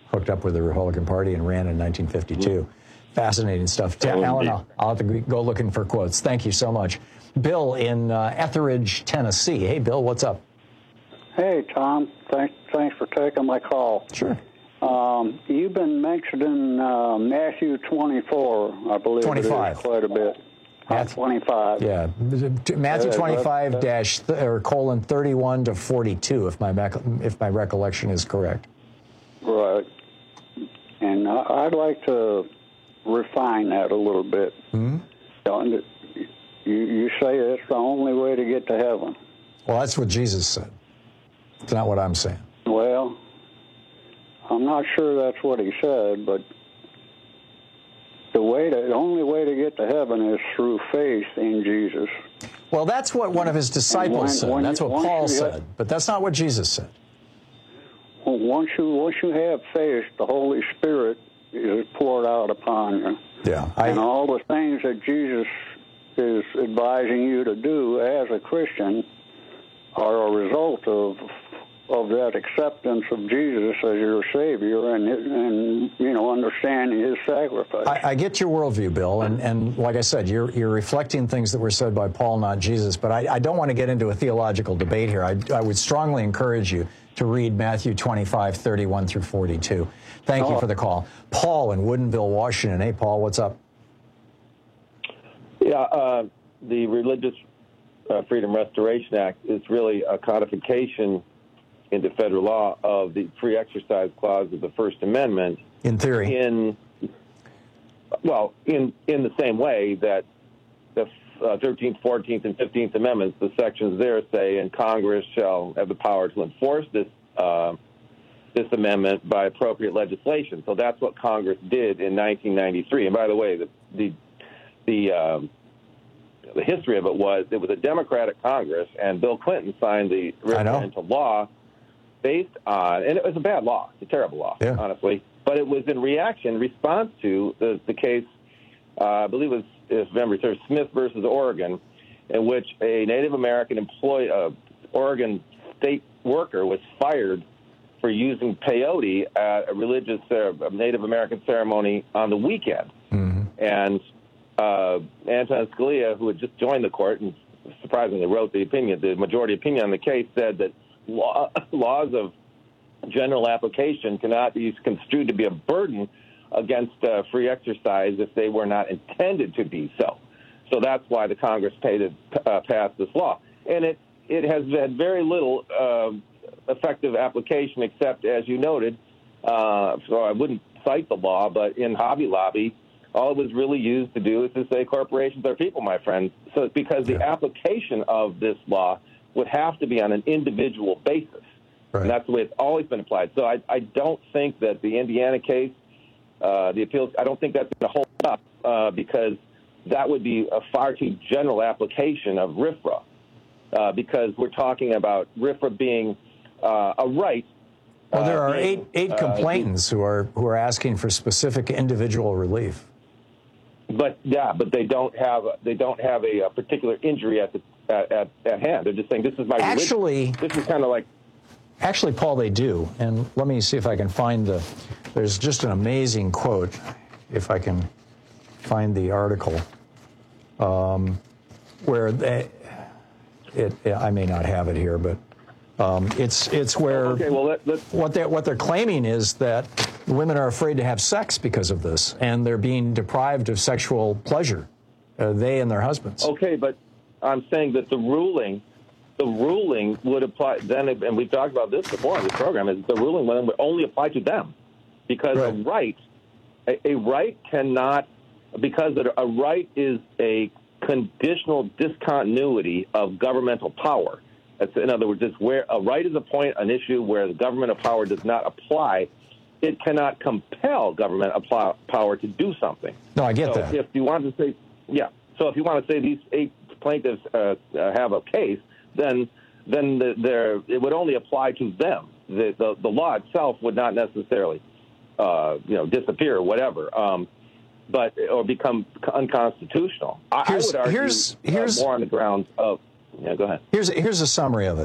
hooked up with the Republican Party and ran in nineteen fifty-two. Mm-hmm. Fascinating stuff. Oh, Alan, I'll, I'll have to go looking for quotes. Thank you so much. Bill in uh, Etheridge, Tennessee. Hey, Bill, what's up? Hey, Tom. Thanks, thanks for taking my call. Sure. Um, you've been mentioning uh, Matthew twenty-four, I believe twenty-five. It is quite a bit. Matthew, twenty-five. Yeah, Matthew twenty-five dash th- or colon thirty-one to forty-two, if my mec- if my recollection is correct. Right. And uh, I'd like to refine that a little bit. Mm-hmm. You, you say it's the only way to get to heaven. Well, that's what Jesus said. It's not what I'm saying. Well, I'm not sure that's what he said, but the way to, the only way to get to heaven is through faith in Jesus. Well, that's what one of his disciples when, said. when That's you, what Paul said, said. But that's not what Jesus said. Well, once you once you have faith, the Holy Spirit is poured out upon you. Yeah. I, and all the things that Jesus is advising you to do as a Christian are a result of of that acceptance of Jesus as your Savior and, and you know, understanding His sacrifice. I, I get your worldview, Bill, and, and like I said, you're you're reflecting things that were said by Paul, not Jesus, but I, I don't want to get into a theological debate here. I, I would strongly encourage you to read Matthew twenty-five, thirty-one through forty-two. Thank oh. you for the call. Paul in Woodinville, Washington. Hey, Paul, what's up? Yeah, uh, the Religious uh, Freedom Restoration Act is really a codification into federal law of the free exercise clause of the First Amendment. In theory. In well, in in the same way that the uh, thirteenth, fourteenth, and fifteenth Amendments, the sections there say, and Congress shall have the power to enforce this uh, this amendment by appropriate legislation. So that's what Congress did in nineteen ninety-three. And by the way, the the the, um, the history of it was it was a Democratic Congress, and Bill Clinton signed the referendum into law based on, and it was a bad law, it's a terrible law, yeah. honestly, but it was in reaction, response to the, the case, uh, I believe it was, if memory serves, Smith versus Oregon, in which a Native American employee, uh, Oregon state worker was fired for using peyote at a religious uh, Native American ceremony on the weekend. Mm-hmm. And uh, Anton Scalia, who had just joined the court and surprisingly wrote the opinion, the majority opinion on the case, said that law, laws of general application cannot be construed to be a burden against uh, free exercise if they were not intended to be so. So that's why the Congress paid it, uh, passed this law. And it, it has had very little uh, effective application except, as you noted, uh, so I wouldn't cite the law, but in Hobby Lobby, all it was really used to do is to say corporations are people, my friends. So because the yeah. application of this law would have to be on an individual basis. Right. And that's the way it's always been applied. So I, I don't think that the Indiana case, uh, the appeals, I don't think that's going to hold up uh, because that would be a far too general application of RFRA uh, because we're talking about RFRA being uh, a right. Well, there uh, are eight eight uh, complainants who are who are asking for specific individual relief. But yeah, but they don't have a, they don't have a, a particular injury at the at, at, at hand. They're just saying this is my actually. Religion. This is kind of like. Actually, Paul, they do, and let me see if I can find the. There's just an amazing quote, if I can find the article, um, where they. It, it I may not have it here, but um, it's it's where. Okay, well, let, let's... what they what they're claiming is that women are afraid to have sex because of this, and they're being deprived of sexual pleasure, uh, they and their husbands. Okay, but I'm saying that the ruling, the ruling would apply then, and we've talked about this before on this program, is the ruling would only apply to them, because right. a right, a, a right cannot, because a right is a conditional discontinuity of governmental power. That's, in other words, it's where a right is a point, an issue where the governmental power does not apply. It cannot compel government apply, power to do something. No, I get so that. If you want to say, yeah, so if you want to say these eight plaintiffs uh, uh, have a case, then then the, it would only apply to them. The, the the law itself would not necessarily, uh, you know, disappear or whatever, um, but or become unconstitutional. I, I would argue here's, here's, uh, more on the grounds of. Yeah, go ahead. Here's here's a summary of it.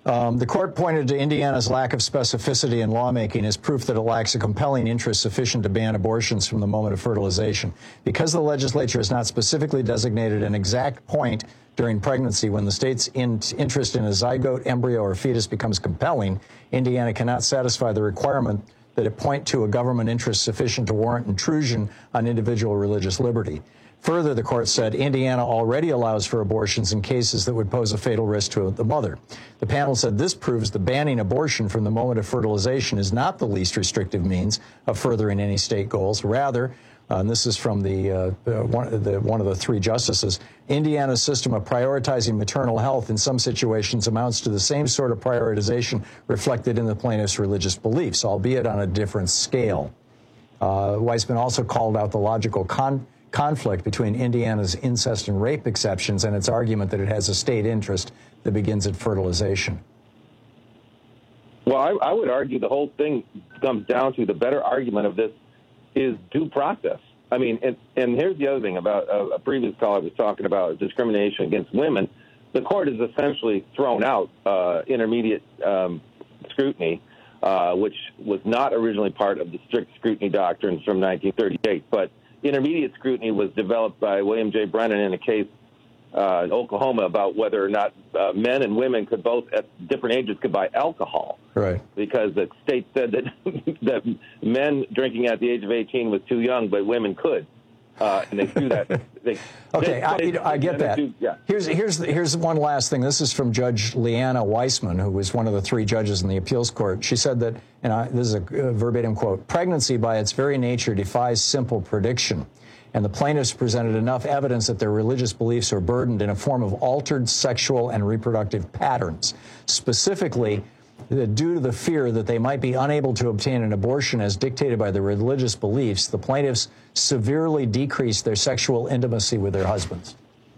Um, the court pointed to Indiana's lack of specificity in lawmaking as proof that it lacks a compelling interest sufficient to ban abortions from the moment of fertilization. Because the legislature has not specifically designated an exact point during pregnancy when the state's in interest in a zygote, embryo, or fetus becomes compelling, Indiana cannot satisfy the requirement that it point to a government interest sufficient to warrant intrusion on individual religious liberty. Further, the court said Indiana already allows for abortions in cases that would pose a fatal risk to the mother. The panel said this proves that banning abortion from the moment of fertilization is not the least restrictive means of furthering any state goals. Rather, uh, and this is from the, uh, uh, one, the one of the three justices, Indiana's system of prioritizing maternal health in some situations amounts to the same sort of prioritization reflected in the plaintiff's religious beliefs, albeit on a different scale. Uh, Weissman also called out the logical con conflict between Indiana's incest and rape exceptions and its argument that it has a state interest that begins at fertilization. Well, I, I would argue the whole thing comes down to the better argument of this is due process. I mean, and, and here's the other thing about a, a previous caller was talking about discrimination against women. The court has essentially thrown out uh, intermediate um, scrutiny, uh, which was not originally part of the strict scrutiny doctrines from nineteen thirty-eight, but intermediate scrutiny was developed by William J. Brennan in a case uh, in Oklahoma about whether or not uh, men and women could both, at different ages, could buy alcohol. Right. Because the state said that that men drinking at the age of eighteen was too young, but women could. Uh, and they threw that. They, okay, they, I, they, you know, I get that. Do, yeah. Here's here's here's one last thing. This is from Judge Leanna Weissman, who was one of the three judges in the appeals court. She said that, and I, this is a verbatim quote: "Pregnancy, by its very nature, defies simple prediction, and the plaintiffs presented enough evidence that their religious beliefs are burdened in a form of altered sexual and reproductive patterns, specifically." Due to the fear that they might be unable to obtain an abortion as dictated by their religious beliefs, the plaintiffs severely decreased their sexual intimacy with their husbands.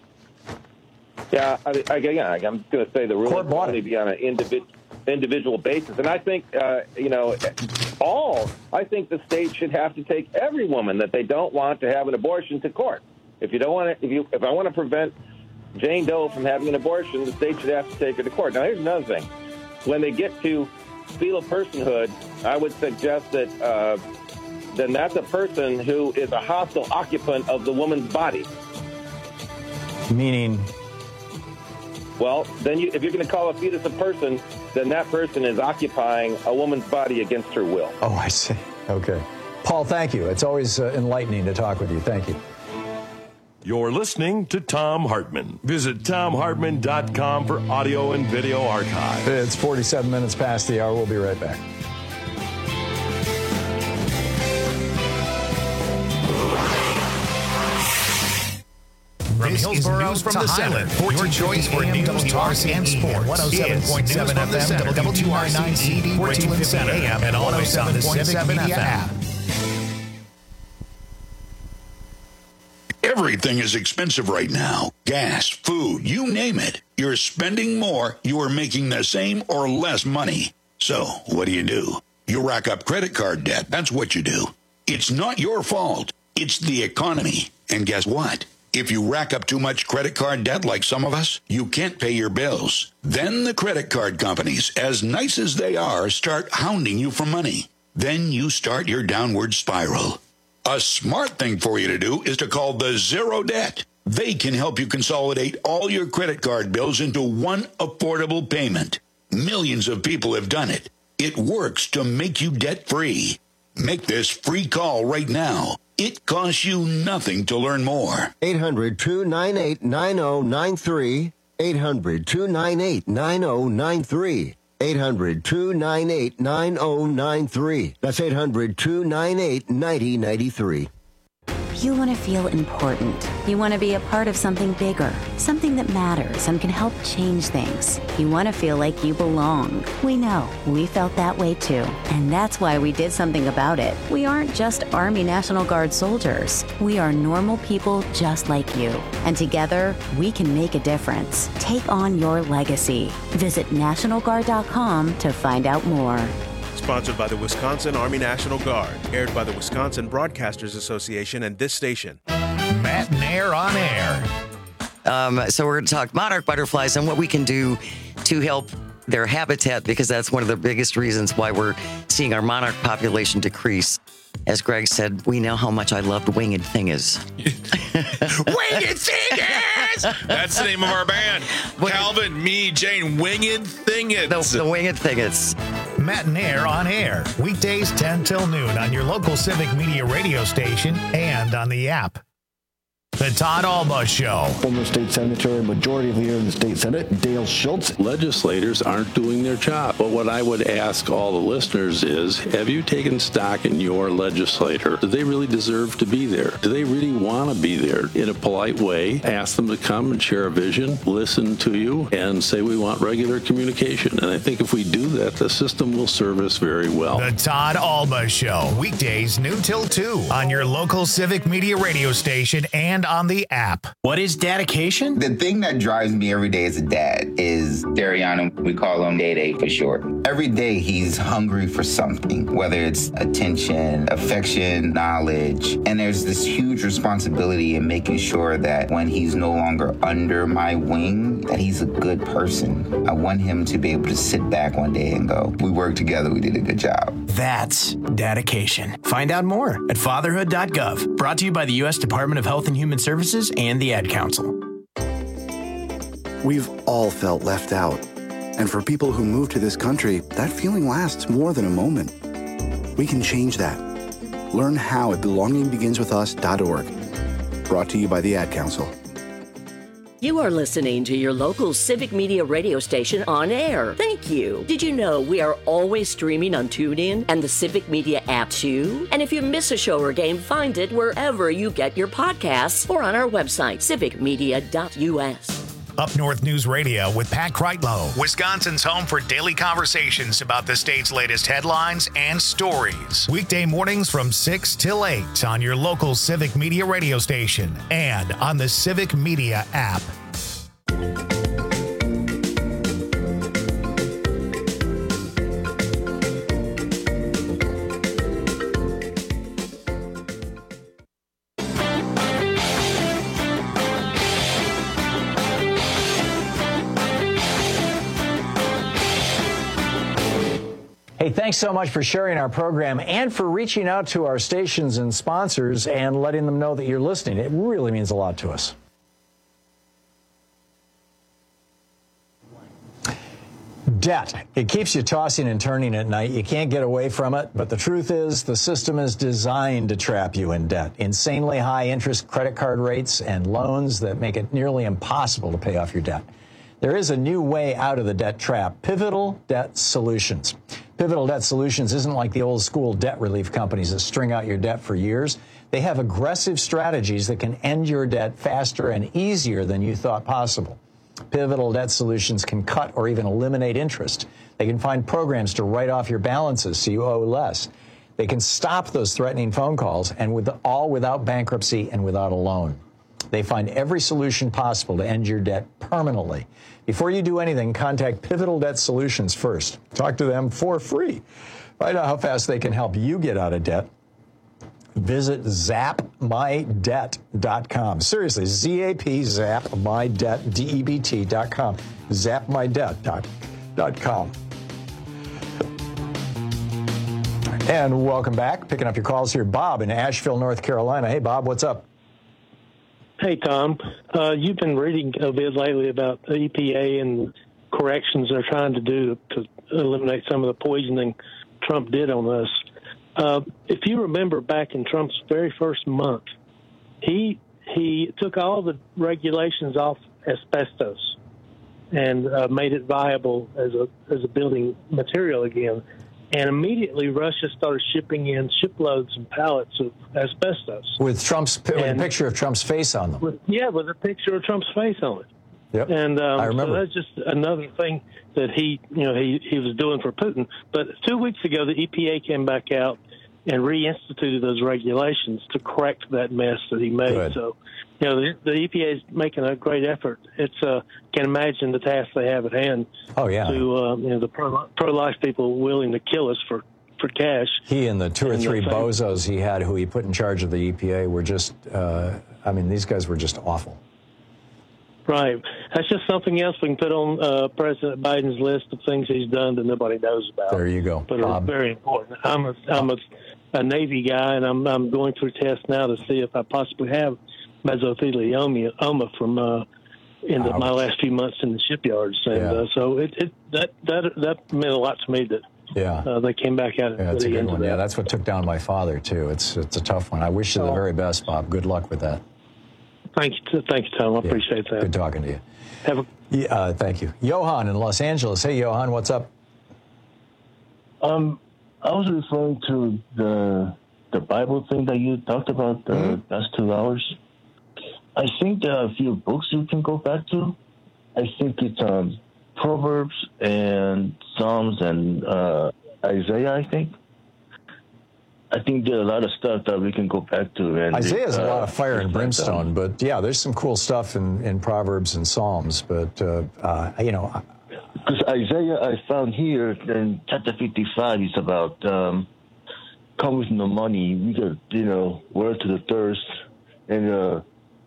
Yeah, I, I, again, I'm going to say the ruling will only be on an individual individual basis, and I think uh, you know, all. I think the state should have to take every woman that they don't want to have an abortion to court. If you don't want to, if you, if I want to prevent Jane Doe from having an abortion, the state should have to take her to court. Now, here's another thing. When they get to fetal personhood, I would suggest that uh, then that's a person who is a hostile occupant of the woman's body. Meaning? Well, then you, if you're going to call a fetus a person, then that person is occupying a woman's body against her will. Oh, I see. Okay. Paul, thank you. It's always uh, enlightening to talk with you. Thank you. You're listening to Thom Hartmann. Visit Thom Hartmann dot com for audio and video archive. It's forty-seven minutes past the hour. We'll be right back. From Hillsborough from the center, your choice for news, talk, and sports. one oh seven point seven F M, W two ninety-nine C D, Richland Center, and always on the Civic Media app. Everything is expensive right now. Gas, food, you name it. You're spending more, you are making the same or less money. So, what do you do? You rack up credit card debt. That's what you do. It's not your fault. It's the economy. And guess what? If you rack up too much credit card debt like some of us, you can't pay your bills. Then the credit card companies, as nice as they are, start hounding you for money. Then you start your downward spiral. A smart thing for you to do is to call the Zero Debt. They can help you consolidate all your credit card bills into one affordable payment. Millions of people have done it. It works to make you debt-free. Make this free call right now. It costs you nothing to learn more. eight hundred, two nine eight, nine oh nine three. eight hundred, two nine eight, nine oh nine three. eight hundred, two nine eight, nine oh nine three. That's eight hundred, two nine eight, nine oh nine three. You want to feel important. You want to be a part of something bigger, something that matters and can help change things. You want to feel like you belong. We know. We felt that way too. And that's why we did something about it. We aren't just Army National Guard soldiers. We are normal people just like you. And together, we can make a difference. Take on your legacy. Visit National Guard dot com to find out more. Sponsored by the Wisconsin Army National Guard. Aired by the Wisconsin Broadcasters Association and this station. Matt and Air on Air. Um, so we're going to talk monarch butterflies and what we can do to help their habitat, because that's one of the biggest reasons why we're seeing our monarch population decrease. As Greg said, we know how much I loved Winged Thingers. Winged Thingers! That's the name of our band. Calvin, me, Jane, Winged Thingers. The, the Winged Thingers. Matt and Air on air. Weekdays ten till noon on your local Civic Media radio station and on the app. The Todd Alba Show. Former state senator, majority leader in the state Senate, Dale Schultz. Legislators aren't doing their job. But what I would ask all the listeners is, have you taken stock in your legislator? Do they really deserve to be there? Do they really want to be there? In a polite way, ask them to come and share a vision, listen to you, and say we want regular communication. And I think if we do that, the system will serve us very well. The Todd Alba Show. Weekdays noon till two on your local Civic Media radio station and on the app. What is dedication? The thing that drives me every day as a dad is Dariana. We call him Day Day for short. Every day he's hungry for something, whether it's attention, affection, knowledge. And there's this huge responsibility in making sure that when he's no longer under my wing, that he's a good person. I want him to be able to sit back one day and go, we worked together, we did a good job. That's dedication. Find out more at fatherhood dot gov. Brought to you by the U S Department of Health and Human Services and the Ad Council. We've all felt left out. And for people who move to this country, that feeling lasts more than a moment. We can change that. Learn how at belonging begins with us dot org. Brought to you by the Ad Council. You are listening to your local Civic Media radio station on air. Thank you. Did you know we are always streaming on TuneIn and the Civic Media app too? And if you miss a show or game, find it wherever you get your podcasts or on our website, civic media dot U S. Up North News Radio with Pat Kreitlow, Wisconsin's home for daily conversations about the state's latest headlines and stories. Weekday mornings from six till eight on your local Civic Media radio station and on the Civic Media app. Hey, thanks so much for sharing our program and for reaching out to our stations and sponsors and letting them know that you're listening. It really means a lot to us. Debt. It keeps you tossing and turning at night. You can't get away from it. But the truth is, the system is designed to trap you in debt. Insanely high interest credit card rates and loans that make it nearly impossible to pay off your debt. There is a new way out of the debt trap. Pivotal Debt Solutions. Pivotal Debt Solutions isn't like the old school debt relief companies that string out your debt for years. They have aggressive strategies that can end your debt faster and easier than you thought possible. Pivotal Debt Solutions can cut or even eliminate interest. They can find programs to write off your balances so you owe less. They can stop those threatening phone calls, and with all without bankruptcy and without a loan. They find every solution possible to end your debt permanently. Before you do anything, contact Pivotal Debt Solutions first. Talk to them for free. Find out how fast they can help you get out of debt. Visit zap my debt dot com. Seriously, Z A P, zap my debt, D E B T dot com. zap my debt dot com. And welcome back. Picking up your calls here. Bob in Asheville, North Carolina. Hey, Bob, what's up? Hey, Tom. Uh, you've been reading a bit lately about the E P A and corrections they're trying to do to eliminate some of the poisoning Trump did on us. Uh, if you remember back in Trump's very first month, he he took all the regulations off asbestos and uh, made it viable as a as a building material again. And immediately, Russia started shipping in shiploads and pallets of asbestos. With Trump's with a picture of Trump's face on them. With, yeah, with a picture of Trump's face on it. Yep. And um, I remember. So that's just another thing that he, you know, he, he was doing for Putin. But two weeks ago, the E P A came back out and reinstituted those regulations to correct that mess that he made. Good. So, you know, the, the E P A is making a great effort. It's uh, can imagine the task they have at hand. Oh yeah. To uh, you know, the pro pro-life people willing to kill us for, for cash. He and the two or and three the bozos he had who he put in charge of the E P A were just, uh, I mean, these guys were just awful. Right. That's just something else we can put on uh, President Biden's list of things he's done that nobody knows about. There you go. But it's very important. I'm a, I'm a, a Navy guy, and I'm I'm going through tests now to see if I possibly have mesothelioma from uh, in the, my last few months in the shipyards. And Yeah. uh, so it, it that that that meant a lot to me that Yeah. uh, they came back out. Yeah, that's a really good into one. that. Yeah, that's what took down my father, too. It's it's a tough one. I wish you the Oh. very best, Bob. Good luck with that. Thank you, thank you, Tom. I Yeah. appreciate that. Good talking to you. Have a Yeah, uh, thank you. Johan in Los Angeles. Hey, Johan, what's up? Um, I was referring to the the Bible thing that you talked about the Mm-hmm. last two hours. I think there are a few books you can go back to. I think it's um, Proverbs and Psalms and uh, Isaiah, I think. I think there are a lot of stuff that we can go back to. And Isaiah's uh, a lot of fire and brimstone, but yeah, there's some cool stuff in, in Proverbs and Psalms. But, uh, uh, you know, Because Isaiah, I found here in chapter fifty-five, is about um, come with no money. We got, you know, word to the thirst and uh,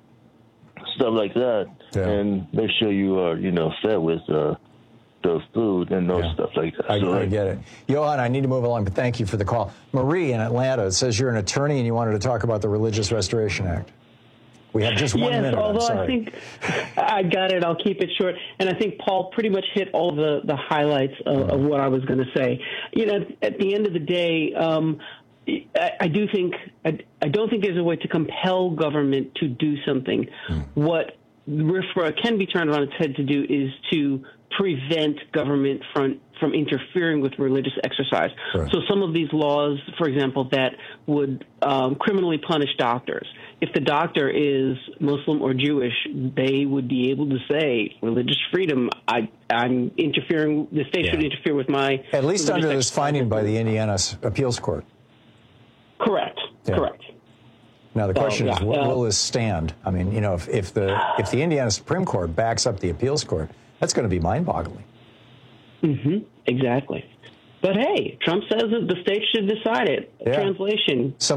stuff like that. Yeah. And make sure you are, you know, fed with uh, the food and those stuff like that. I, So, I get it. Johan, I need to move along, but thank you for the call. Marie in Atlanta, it says you're an attorney and you wanted to talk about the Religious Restoration Act. We have just one yes, minute. I'm although sorry. I think I got it. I'll keep it short. And I think Paul pretty much hit all the, the highlights of, of what I was going to say. You know, at the end of the day, um, I, I do think I, I don't think there's a way to compel government to do something. Mm. What RFRA can be turned around its head to do is to prevent government from from interfering with religious exercise. Right. So some of these laws, for example, that would um, criminally punish doctors. If the doctor is Muslim or Jewish, they would be able to say religious freedom. I, I'm interfering. The state Yeah. should interfere with my. At least under religious this finding by the Indiana Appeals Court. Correct. Yeah. Correct. Now the So, question is, yeah, what uh, will this stand? I mean, you know, if, if the if the Indiana Supreme Court backs up the appeals court, that's going to be mind-boggling. Mm-hmm. Exactly. But hey, Trump says that the state should decide it. Yeah. Translation. Some,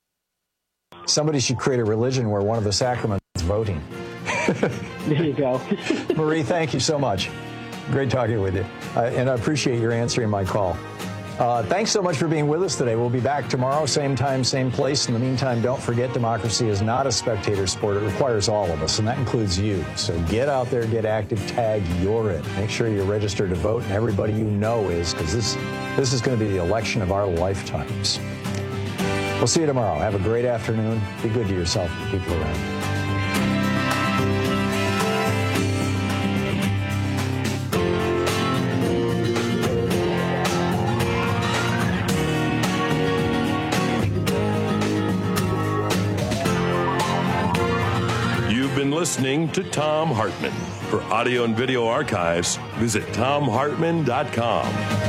somebody should create a religion where one of the sacraments is voting. There you go. Marie, thank you so much. Great talking with you. Uh, and I appreciate your answering my call. Uh, thanks so much for being with us today. We'll be back tomorrow, same time, same place. In the meantime, don't forget democracy is not a spectator sport. It requires all of us, and that includes you. So get out there, get active, tag you're it. Make sure you're registered to vote, and everybody you know is, because this, this is going to be the election of our lifetimes. We'll see you tomorrow. Have a great afternoon. Be good to yourself and the people around you. You've been listening to Thom Hartmann. For audio and video archives, visit thom hartmann dot com.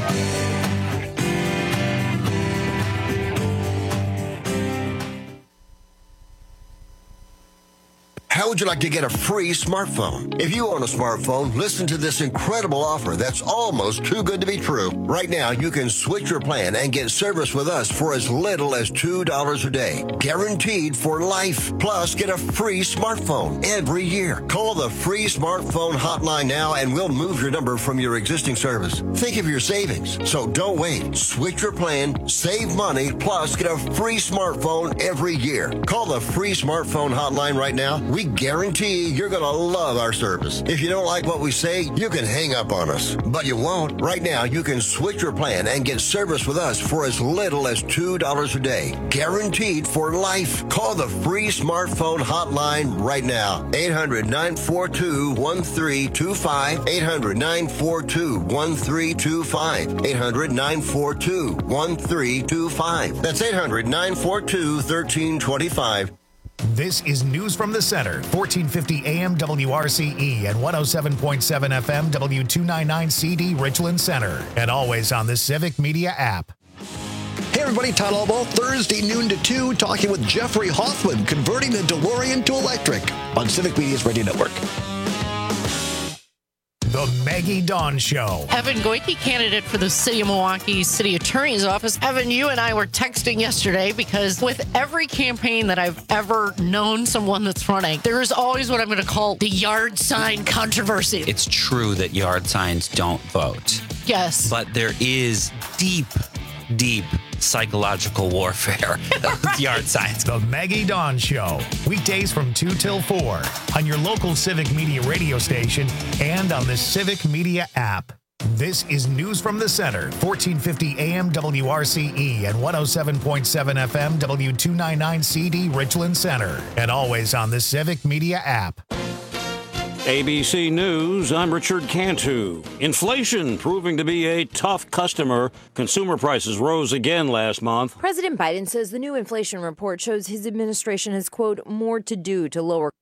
How would you like to get a free smartphone? If you own a smartphone, listen to this incredible offer that's almost too good to be true. Right now, you can switch your plan and get service with us for as little as two dollars a day. Guaranteed for life. Plus, get a free smartphone every year. Call the free smartphone hotline now and we'll move your number from your existing service. Think of your savings. So don't wait. Switch your plan, save money, plus get a free smartphone every year. Call the free smartphone hotline right now. We guarantee you're going to love our service. If you don't like what we say, you can hang up on us. But you won't. Right now, you can switch your plan and get service with us for as little as two dollars a day. Guaranteed for life. Call the free smartphone hotline right now. eight hundred, nine four two, one three two five. eight hundred, nine four two, one three two five. eight hundred, nine four two, one three two five. That's eight hundred, nine four two, one three two five. This is News from the Center, fourteen fifty A M W R C E and one oh seven point seven F M W two ninety-nine C D Richland Center, and always on the Civic Media app. Hey everybody, Todd Albaugh, Thursday noon to two, talking with Jeffrey Hoffman, converting the DeLorean to electric on Civic Media's Radio Network. The Maggie Dawn Show. Evan Goike, candidate for the City of Milwaukee City Attorney's Office. Evan, you and I were texting yesterday because with every campaign that I've ever known someone that's running, there is always what I'm going to call the yard sign controversy. It's true that yard signs don't vote. Yes. But there is deep, deep psychological warfare with yard signs. The Maggie Dawn Show. Weekdays from two till four on your local Civic Media radio station and on the Civic Media app. This is News from the Center, fourteen fifty A M W R C E and one oh seven point seven F M W two ninety-nine C D Richland Center. And always on the Civic Media app. A B C News, I'm Richard Cantu. Inflation proving to be a tough customer. Consumer prices rose again last month. President Biden says the new inflation report shows his administration has, quote, more to do to lower